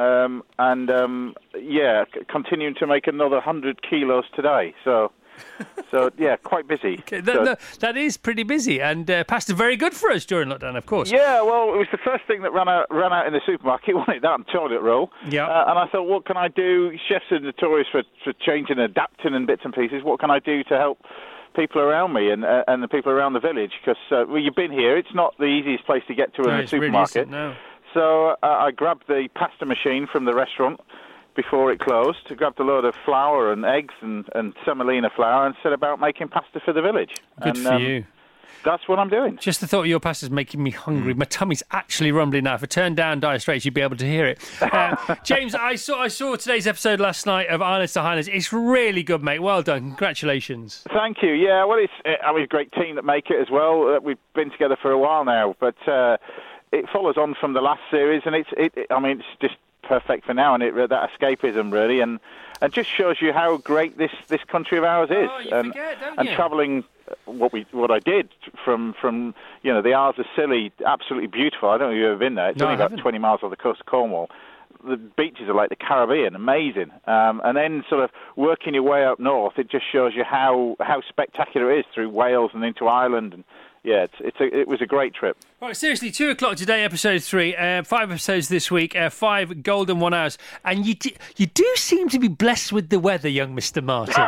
Speaker 16: Continuing to make another 100 kilos today. So yeah, quite busy.
Speaker 4: Okay, that is pretty busy, and pasta's very good for us during lockdown, of course.
Speaker 16: Yeah, well, it was the first thing that ran out in the supermarket. Wanted that and toilet roll.
Speaker 4: Yeah.
Speaker 16: And I thought, what can I do? Chefs are notorious for changing, adapting, and bits and pieces. What can I do to help people around me and the people around the village? Because you've been here. It's not the easiest place to get to in a supermarket.
Speaker 4: Really isn't, no.
Speaker 16: So I grabbed the pasta machine from the restaurant before it closed, grabbed a load of flour and eggs and semolina flour and set about making pasta for the village.
Speaker 4: Good for you.
Speaker 16: That's what I'm doing.
Speaker 4: Just the thought of your pasta's making me hungry. My tummy's actually rumbling now. If I turn down Dire Straits, you'd be able to hear it. James, I saw today's episode last night of Islands to Highlands. It's really good, mate. Well done. Congratulations.
Speaker 16: Thank you. Yeah, well, it's a great team that make it as well. We've been together for a while now, but it follows on from the last series, and it's just perfect for now, and that escapism really, and just shows you how great this country of ours is.
Speaker 4: Forget, don't you?
Speaker 16: And travelling, what I did from the Isles of Scilly, absolutely beautiful. I don't know if you've ever been there. It's only about 20 miles off the coast of Cornwall. The beaches are like the Caribbean, amazing. And then sort of working your way up north, it just shows you how spectacular it is through Wales and into Ireland. And yeah, it was a great trip.
Speaker 4: Right, seriously, 2 o'clock today, episode 3, 5 episodes this week, 5 golden 1 hours, and you do seem to be blessed with the weather, young Mr. Martin.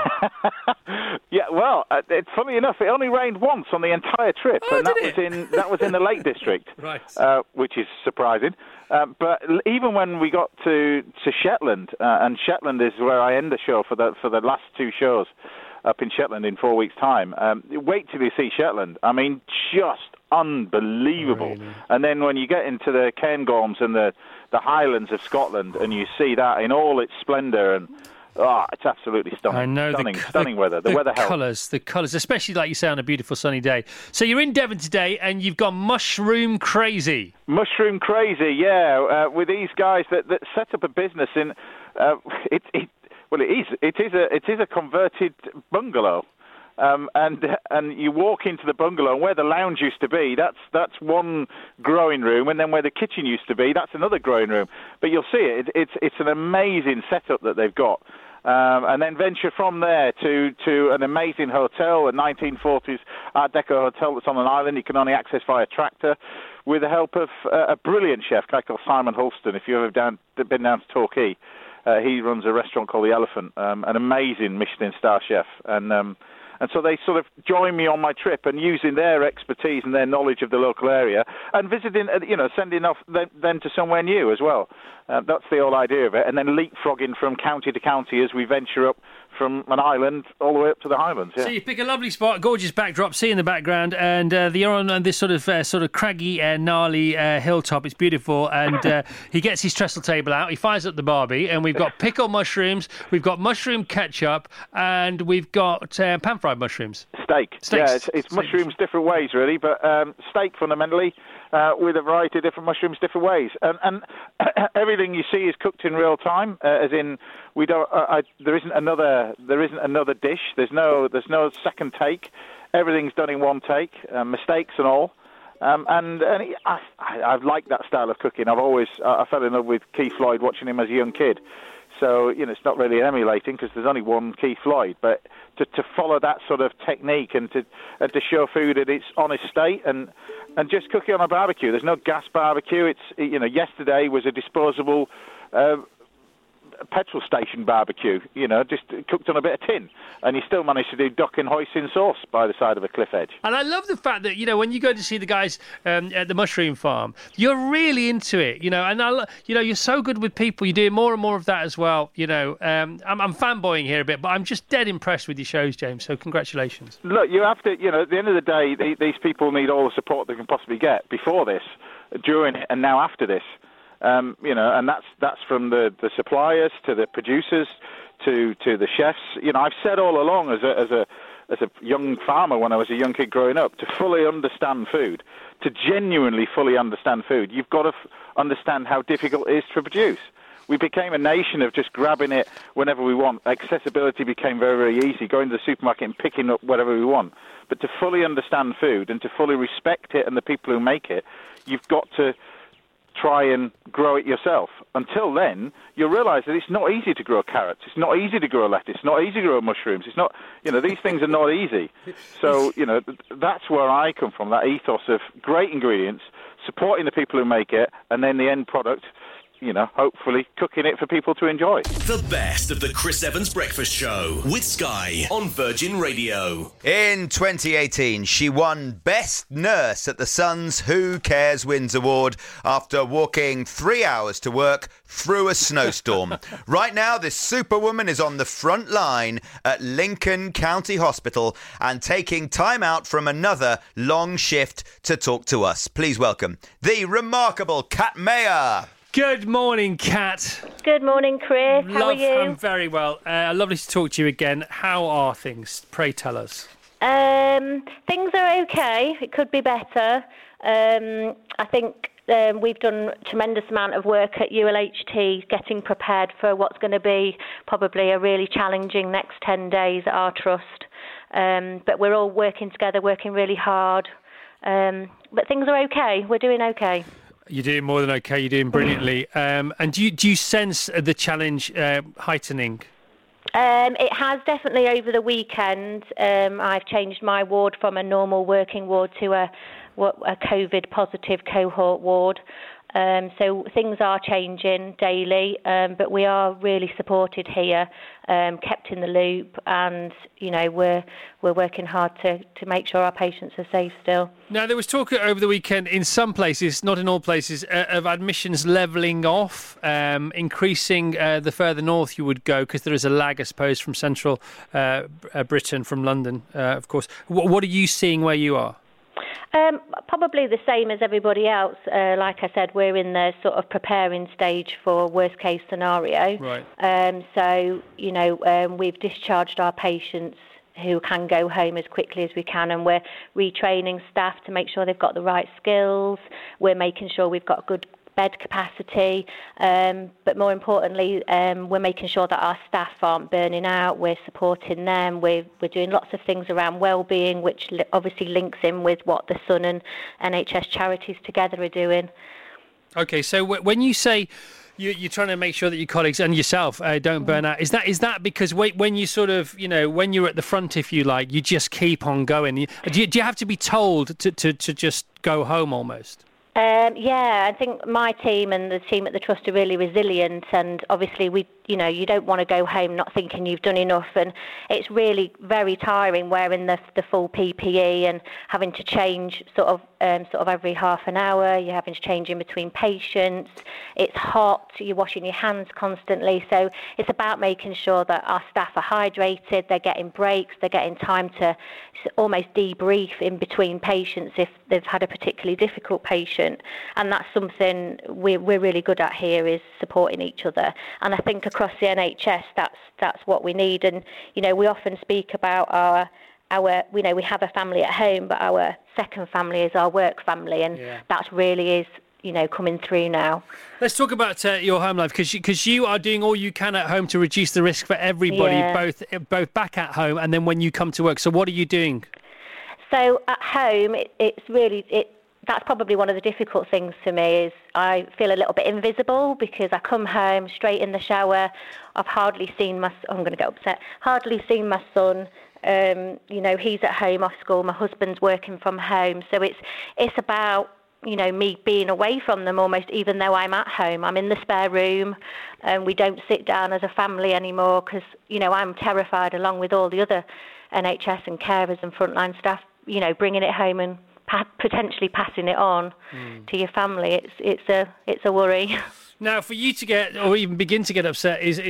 Speaker 16: Yeah, well, it's funny enough, it only rained once on the entire trip, and that was in the Lake District,
Speaker 4: right?
Speaker 16: Which is surprising. But even when we got to Shetland, and Shetland is where I end the show for the last 2 shows up in Shetland in 4 weeks' time. Wait till you see Shetland. I mean, just unbelievable. Really? And then when you get into the Cairngorms and the Highlands of Scotland, and you see that in all its splendour, and it's absolutely stunning.
Speaker 4: I know,
Speaker 16: stunning weather. The weather helps.
Speaker 4: The colours, especially like you say on a beautiful sunny day. So you're in Devon today, and you've got Mushroom Crazy.
Speaker 16: Mushroom Crazy, yeah. With these guys that set up a business in it is a converted bungalow, and you walk into the bungalow, and where the lounge used to be, that's one growing room, and then where the kitchen used to be, that's another growing room. But you'll see it's an amazing setup that they've got, and then venture from there to an amazing hotel, a 1940s Art Deco hotel that's on an island you can only access via tractor, with the help of a brilliant chef, a guy called Simon Hulston. If you've ever been down to Torquay. He runs a restaurant called The Elephant, an amazing Michelin star chef. And so they sort of join me on my trip, and using their expertise and their knowledge of the local area, and visiting, sending off them to somewhere new as well. That's the whole idea of it. And then leapfrogging from county to county as we venture up from an island all the way up to the Highlands. Yeah.
Speaker 4: So you pick a lovely spot, gorgeous backdrop, sea in the background, and you're on this sort of craggy, gnarly hilltop. It's beautiful, and he gets his trestle table out. He fires up the barbie, and we've got pickled mushrooms, we've got mushroom ketchup, and we've got pan-fried mushrooms.
Speaker 16: Steak. Yeah, it's mushrooms different ways, really, but steak fundamentally. With a variety of different mushrooms, different ways, and everything you see is cooked in real time. As in, we don't. There isn't another dish. There's no second take. Everything's done in one take, mistakes and all. I've liked that style of cooking. I fell in love with Keith Floyd watching him as a young kid. So, it's not really emulating because there's only one Keith Floyd, but to follow that sort of technique and to show food at its honest state and just cook it on a barbecue. There's no gas barbecue. Yesterday was a disposable petrol station barbecue, just cooked on a bit of tin, and you still manage to do duck and hoisin sauce by the side of a cliff edge.
Speaker 4: And I love the fact that, when you go to see the guys at the mushroom farm, you're really into it, and you're so good with people. You're doing more and more of that as well, I'm fanboying here a bit, but I'm just dead impressed with your shows, James, so congratulations.
Speaker 16: Look, you have to, at the end of the day, these people need all the support they can possibly get before this, during it, and now after this. And that's from the suppliers to the producers to the chefs. I've said all along as a young farmer when I was a young kid growing up, to fully understand food, to genuinely fully understand food, you've got to understand how difficult it is to produce. We became a nation of just grabbing it whenever we want. Accessibility became very, very easy, going to the supermarket and picking up whatever we want. But to fully understand food and to fully respect it and the people who make it, you've got to try and grow it yourself. Until then, you'll realise that it's not easy to grow carrots. It's not easy to grow lettuce. It's not easy to grow mushrooms. It's not, these things are not easy. So, that's where I come from, that ethos of great ingredients, supporting the people who make it, and then the end product, hopefully cooking it for people to enjoy.
Speaker 8: The best of the Chris Evans Breakfast Show with Sky on Virgin Radio.
Speaker 5: In 2018, she won Best Nurse at the Sun's Who Cares Wins Award after walking 3 hours to work through a snowstorm. Right now, this superwoman is on the front line at Lincoln County Hospital and taking time out from another long shift to talk to us. Please welcome the remarkable Kat Mayer.
Speaker 4: Good morning, Kat.
Speaker 17: Good morning, Chris. How are you?
Speaker 4: I'm very well. Lovely to talk to you again. How are things? Pray tell us.
Speaker 17: Things are okay. It could be better. I think we've done a tremendous amount of work at ULHT getting prepared for what's going to be probably a really challenging next 10 days at our trust. But we're all working together, working really hard. But things are okay. We're doing okay.
Speaker 4: You're doing more than okay. You're doing brilliantly. And do you sense the challenge heightening?
Speaker 17: It has definitely over the weekend. I've changed my ward from a normal working ward to a COVID positive cohort ward. So things are changing daily, but we are really supported here, kept in the loop, and we're working hard to make sure our patients are safe still.
Speaker 4: Now, there was talk over the weekend in some places, not in all places, of admissions levelling off, increasing the further north you would go, because there is a lag, I suppose, from central Britain, from London, of course. What are you seeing where you are?
Speaker 17: Probably the same as everybody else. Like I said, we're in the sort of preparing stage for worst case scenario.
Speaker 4: Right.
Speaker 17: So, we've discharged our patients who can go home as quickly as we can, and we're retraining staff to make sure they've got the right skills. We're making sure we've got good bed capacity, but more importantly, we're making sure that our staff aren't burning out. We're supporting them. We're doing lots of things around well-being, which obviously links in with what the Sun and NHS charities together are doing.
Speaker 4: Okay, so when you say you're trying to make sure that your colleagues and yourself don't burn out, is that because when you sort of, when you're at the front, if you like, you just keep on going? Do you have to be told to just go home almost?
Speaker 17: Yeah, I think my team and the team at the Trust are really resilient, and obviously you don't want to go home not thinking you've done enough, and it's really very tiring wearing the full PPE and having to change sort of every half an hour. You're having to change in between patients. It's hot. You're washing your hands constantly. So it's about making sure that our staff are hydrated. They're getting breaks. They're getting time to almost debrief in between patients if they've had a particularly difficult patient. And that's something we're really good at here, is supporting each other. And I think across the NHS, that's what we need. And we often speak about our we have a family at home, but our second family is our work family, and that really is coming through now.
Speaker 4: Let's talk about your home life, because you are doing all you can at home to reduce the risk for everybody, both back at home and then when you come to work. So what are you doing?
Speaker 17: So at home, that's probably one of the difficult things for me, is I feel a little bit invisible because I come home straight in the shower. I've hardly seen I'm going to get upset. Hardly seen my son. He's at home off school. My husband's working from home. So it's about me being away from them almost, even though I'm at home. I'm in the spare room, and we don't sit down as a family anymore because, I'm terrified, along with all the other NHS and carers and frontline staff, bringing it home and potentially passing it on to your family. It's a worry.
Speaker 4: Now, for you to get, or even begin to get upset, is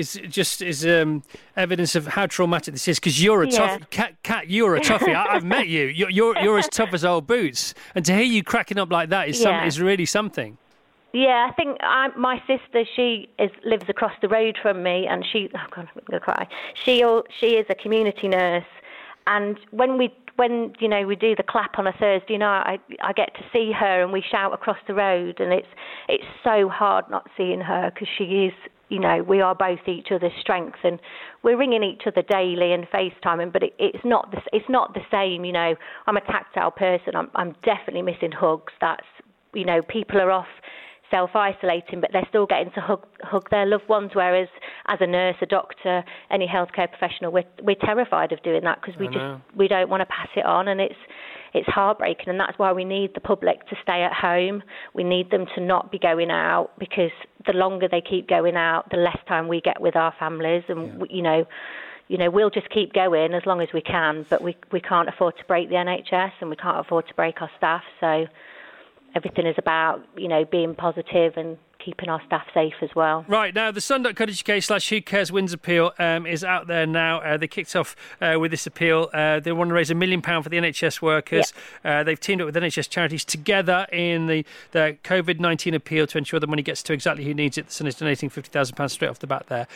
Speaker 4: evidence of how traumatic this is. Because you're a tough Kat. You're a toughie. I've met you. You're as tough as old boots. And to hear you cracking up like that is really something.
Speaker 17: Yeah, I think my sister, she lives across the road from me, and I'm going to cry. She is a community nurse, and when we do the clap on a Thursday night, I get to see her, and we shout across the road, and it's so hard not seeing her because she is, we are both each other's strength, and we're ringing each other daily and FaceTiming, but it's not the same. I'm a tactile person. I'm definitely missing hugs. That's, people are off self-isolating, but they're still getting to hug their loved ones, whereas as a nurse, a doctor, any healthcare professional, we're terrified of doing that because we don't want to pass it on, and it's heartbreaking, and that's why we need the public to stay at home. We need them to not be going out, because the longer they keep going out, the less time we get with our families, and we'll just keep going as long as we can, but we can't afford to break the NHS, and we can't afford to break our staff, so everything is about, being positive and keeping our staff safe as well.
Speaker 4: Right, now the sun.co.uk/Who Cares Wins appeal is out there now. They kicked off with this appeal. They want to raise £1 million for the NHS workers. Yep. They've teamed up with NHS charities together in the COVID-19 appeal to ensure the money gets to exactly who needs it. The Sun is donating £50,000 straight off the bat there.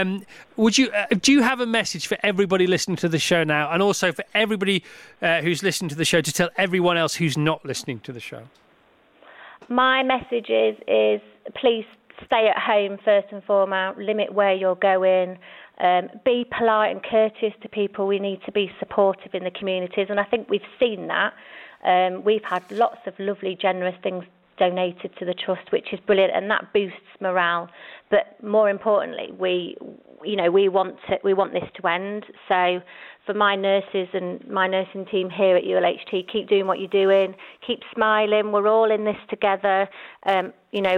Speaker 4: Do you have a message for everybody listening to the show now, and also for everybody who's listening to the show, to tell everyone else who's not listening to the show?
Speaker 17: My message is please stay at home first and foremost, limit where you're going, be polite and courteous to people. We need to be supportive in the communities, and I think we've seen that. We've had lots of lovely, generous things donated to the Trust, which is brilliant, and that boosts morale. But more importantly, we want this to end. So for my nurses and my nursing team here at ULHT, keep doing what you're doing, keep smiling. We're all in this together. We have.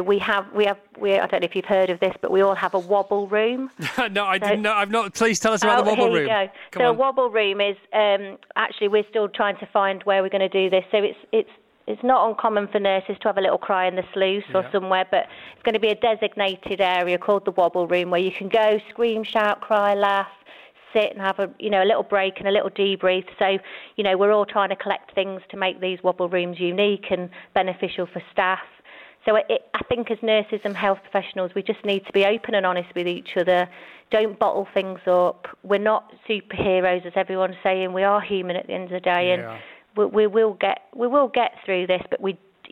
Speaker 17: I don't know if you've heard of this, but we all have a wobble room.
Speaker 4: No, I didn't know. I've not. Please tell us about the wobble room.
Speaker 17: Here you go. A wobble room is actually, we're still trying to find where we're going to do this. So it's not uncommon for nurses to have a little cry in the sluice or somewhere, but it's going to be a designated area called the wobble room, where you can go, scream, shout, cry, laugh, sit and have a little break and a little debrief. So, we're all trying to collect things to make these wobble rooms unique and beneficial for staff. So I think as nurses and health professionals, we just need to be open and honest with each other. Don't bottle things up. We're not superheroes, as everyone's saying. We are human at the end of the day, and we will get through this. But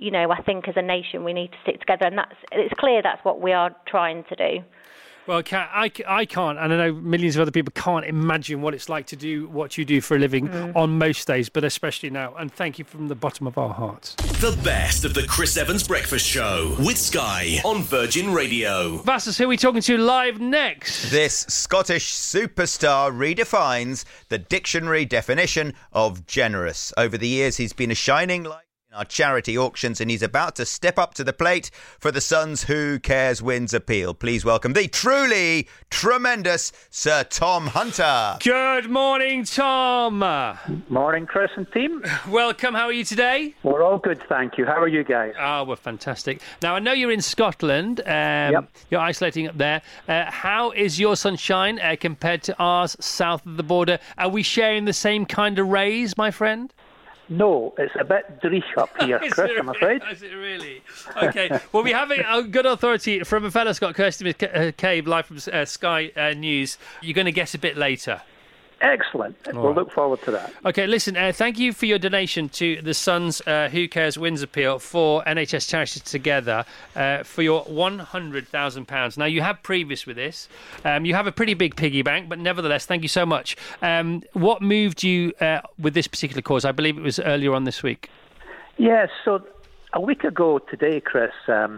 Speaker 17: I think as a nation we need to stick together, and it's clear that's what we are trying to do.
Speaker 4: Well, Kat, I can't, and I know millions of other people can't imagine what it's like to do what you do for a living on most days, but especially now. And thank you from the bottom of our hearts.
Speaker 8: The best of the Chris Evans Breakfast Show with Sky on Virgin Radio.
Speaker 4: Vassos, who are we talking to live next?
Speaker 5: This Scottish superstar redefines the dictionary definition of generous. Over the years, he's been a shining light in our charity auctions, and he's about to step up to the plate for the Sun's Who Cares Wins appeal. Please welcome the truly tremendous Sir Tom Hunter.
Speaker 4: Good morning, Tom.
Speaker 18: Morning, Chris and team.
Speaker 4: Welcome. How are you today?
Speaker 18: We're all good, thank you. How are you guys?
Speaker 4: Oh, we're fantastic. Now, I know you're in Scotland. Yep. You're isolating up there. How is your sunshine compared to ours south of the border? Are we sharing the same kind of rays, my friend?
Speaker 18: No, it's a bit dreich up here, Chris, I'm afraid.
Speaker 4: Is it really? Okay. Well, we have a good authority from a fellow Scot, Kirsty McCabe, live from Sky News. You're going to guess a bit later.
Speaker 18: Excellent. We'll look forward to that.
Speaker 4: Okay, listen, thank you for your donation to the Sun's Who Cares Wins appeal for NHS Charities Together for your £100,000. Now, you have previous with this. You have a pretty big piggy bank, but nevertheless, thank you so much. What moved you with this particular cause? I believe it was earlier on this week.
Speaker 18: Yes, so a week ago today, Chris,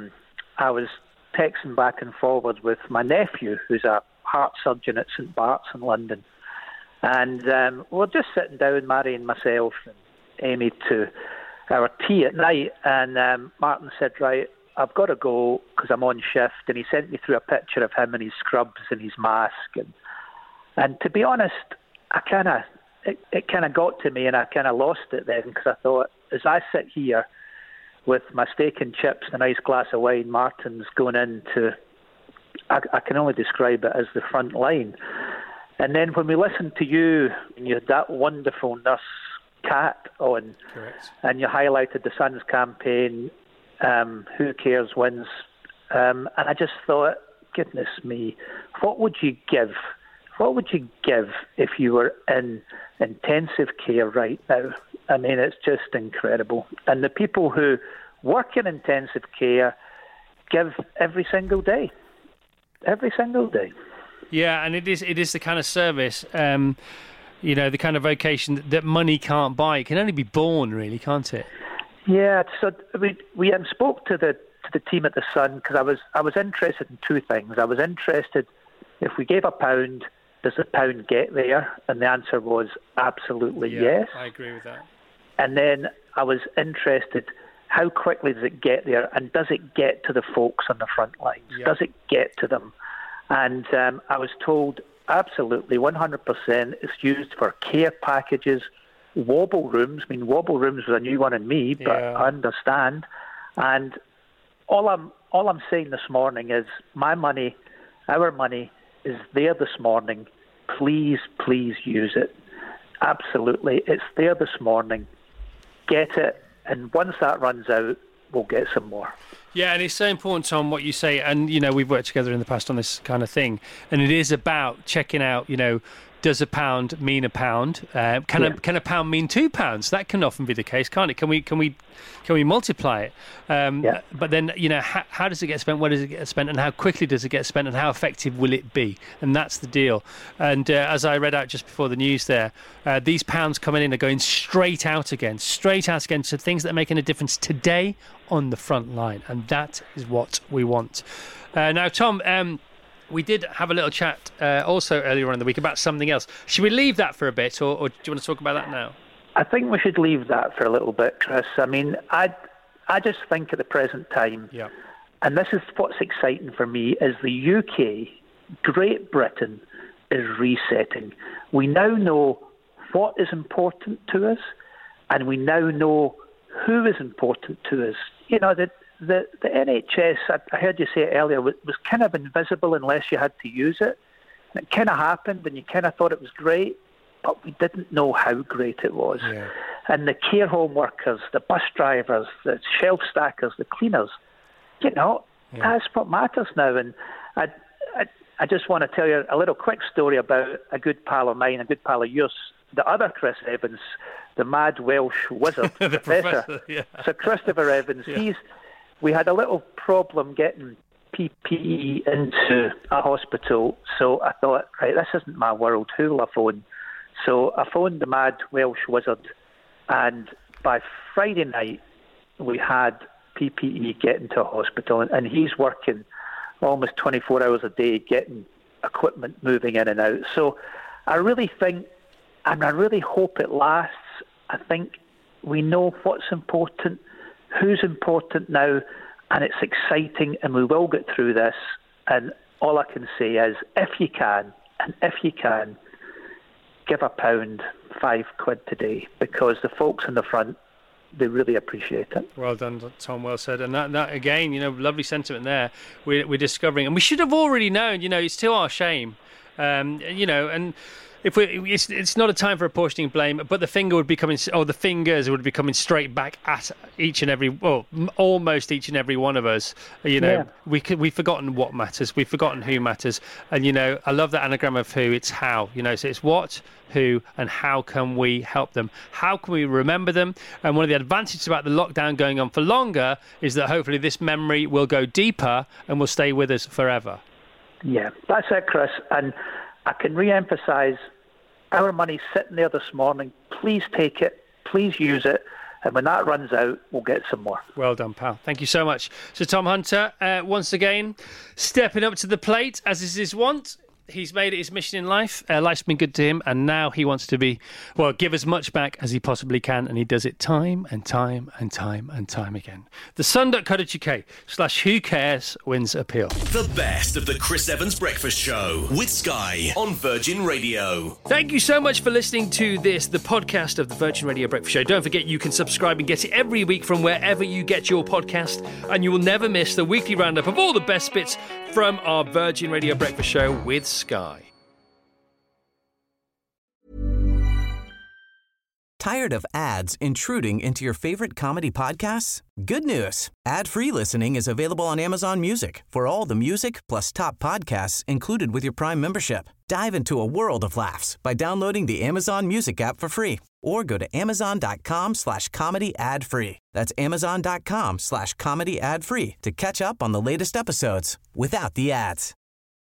Speaker 18: I was texting back and forward with my nephew, who's a heart surgeon at St Bart's in London. And we're just sitting down, Mary and myself and Amy, to our tea at night, and Martin said, right, I've got to go because I'm on shift, and he sent me through a picture of him in his scrubs and his mask, and to be honest, it kind of got to me, and I kind of lost it then, because I thought, as I sit here with my steak and chips and a nice glass of wine, Martin's going into, I can only describe it as the front line. And then when we listened to you, and you had that wonderful nurse Kat on,
Speaker 4: correct,
Speaker 18: and you highlighted the Sun's campaign, Who Cares Wins, and I just thought, goodness me, what would you give if you were in intensive care right now? I mean, it's just incredible. And the people who work in intensive care give every single day. Every single day.
Speaker 4: Yeah, and it is the kind of service, the kind of vocation that money can't buy. It can only be born, really, can't it?
Speaker 18: Yeah, so we spoke to the team at the Sun, because I was interested in two things. I was interested, if we gave £1, does the pound get there? And the answer was absolutely yes.
Speaker 4: I agree with that.
Speaker 18: And then I was interested, how quickly does it get there? And does it get to the folks on the front lines?
Speaker 4: Yeah.
Speaker 18: Does it get to them? And I was told absolutely 100% it's used for care packages, wobble rooms. I mean, wobble rooms was a new one in me, but I understand. And all I'm saying this morning is my money, our money, is there this morning. Please use it. Absolutely. It's there this morning. Get it. And once that runs out, we'll get some more.
Speaker 4: Yeah, and it's so important, Tom, what you say. And, we've worked together in the past on this kind of thing. And it is about checking out, does a pound mean a pound? Can a pound mean £2? That can often be the case, can't it? Can we multiply it? But then, how does it get spent? Where does it get spent? And how quickly does it get spent? And how effective will it be? And that's the deal. And as I read out just before the news there, these pounds coming in are going straight out again to things that are making a difference today on the front line. And that is what we want. Now, Tom, we did have a little chat also earlier on in the week about something else. Should we leave that for a bit, or do you want to talk about that now?
Speaker 18: I think we should leave that for a little bit, Chris. I mean, I just think at the present time, and this is what's exciting for me, is the UK, Great Britain, is resetting. We now know what is important to us, and we now know who is important to us. The NHS, I heard you say it earlier, was kind of invisible unless you had to use it. And it kind of happened, and you kind of thought it was great, but we didn't know how great it was. Yeah. And the care home workers, the bus drivers, the shelf stackers, the cleaners, that's what matters now. And I just want to tell you a little quick story about a good pal of mine, a good pal of yours, the other Chris Evans, the mad Welsh wizard,
Speaker 4: the professor. Yeah.
Speaker 18: Sir Christopher Evans. Yeah. We had a little problem getting PPE into a hospital, so I thought, right, this isn't my world, who will I phone? So I phoned the mad Welsh wizard, and by Friday night we had PPE get into a hospital, and he's working almost 24 hours a day getting equipment moving in and out. So I really think, and I really hope it lasts, I think we know what's important, who's important now, and it's exciting, and we will get through this. And all I can say is, if you can, give £1, £5 today, because the folks in the front, they really appreciate it.
Speaker 4: Well done, Tom. Well said. And that again, lovely sentiment there. We're discovering, and we should have already known. It's to our shame, and if it's not a time for apportioning blame, but the fingers would be coming straight back at almost each and every one of us. We've forgotten what matters. We've forgotten who matters. And I love that anagram of who. It's how. So it's what, who, and how can we help them? How can we remember them? And one of the advantages about the lockdown going on for longer is that hopefully this memory will go deeper and will stay with us forever.
Speaker 18: Yeah, that's it, Chris. And I can re-emphasise, our money's sitting there this morning. Please take it. Please use it. And when that runs out, we'll get some more.
Speaker 4: Well done, pal. Thank you so much. So Tom Hunter, once again, stepping up to the plate, as is his wont. he's made it his mission in life. Life's been good to him, and now he wants to give as much back as he possibly can, and he does it time and time and time and time again. thesun.co.uk/who cares wins appeal.
Speaker 8: The best of the Chris Evans Breakfast Show with Sky on Virgin Radio.
Speaker 4: Thank you so much for listening to this, the podcast of the Virgin Radio Breakfast Show. Don't forget you can subscribe and get it every week from wherever you get your podcast, and you will never miss the weekly roundup of all the best bits from our Virgin Radio Breakfast Show with Sky.
Speaker 19: Tired of ads intruding into your favorite comedy podcasts? Good news. Ad-free listening is available on Amazon Music for all the music plus top podcasts included with your Prime membership. Dive into a world of laughs by downloading the Amazon Music app for free or go to amazon.com/comedy ad-free. That's amazon.com/comedy ad-free to catch up on the latest episodes without the ads.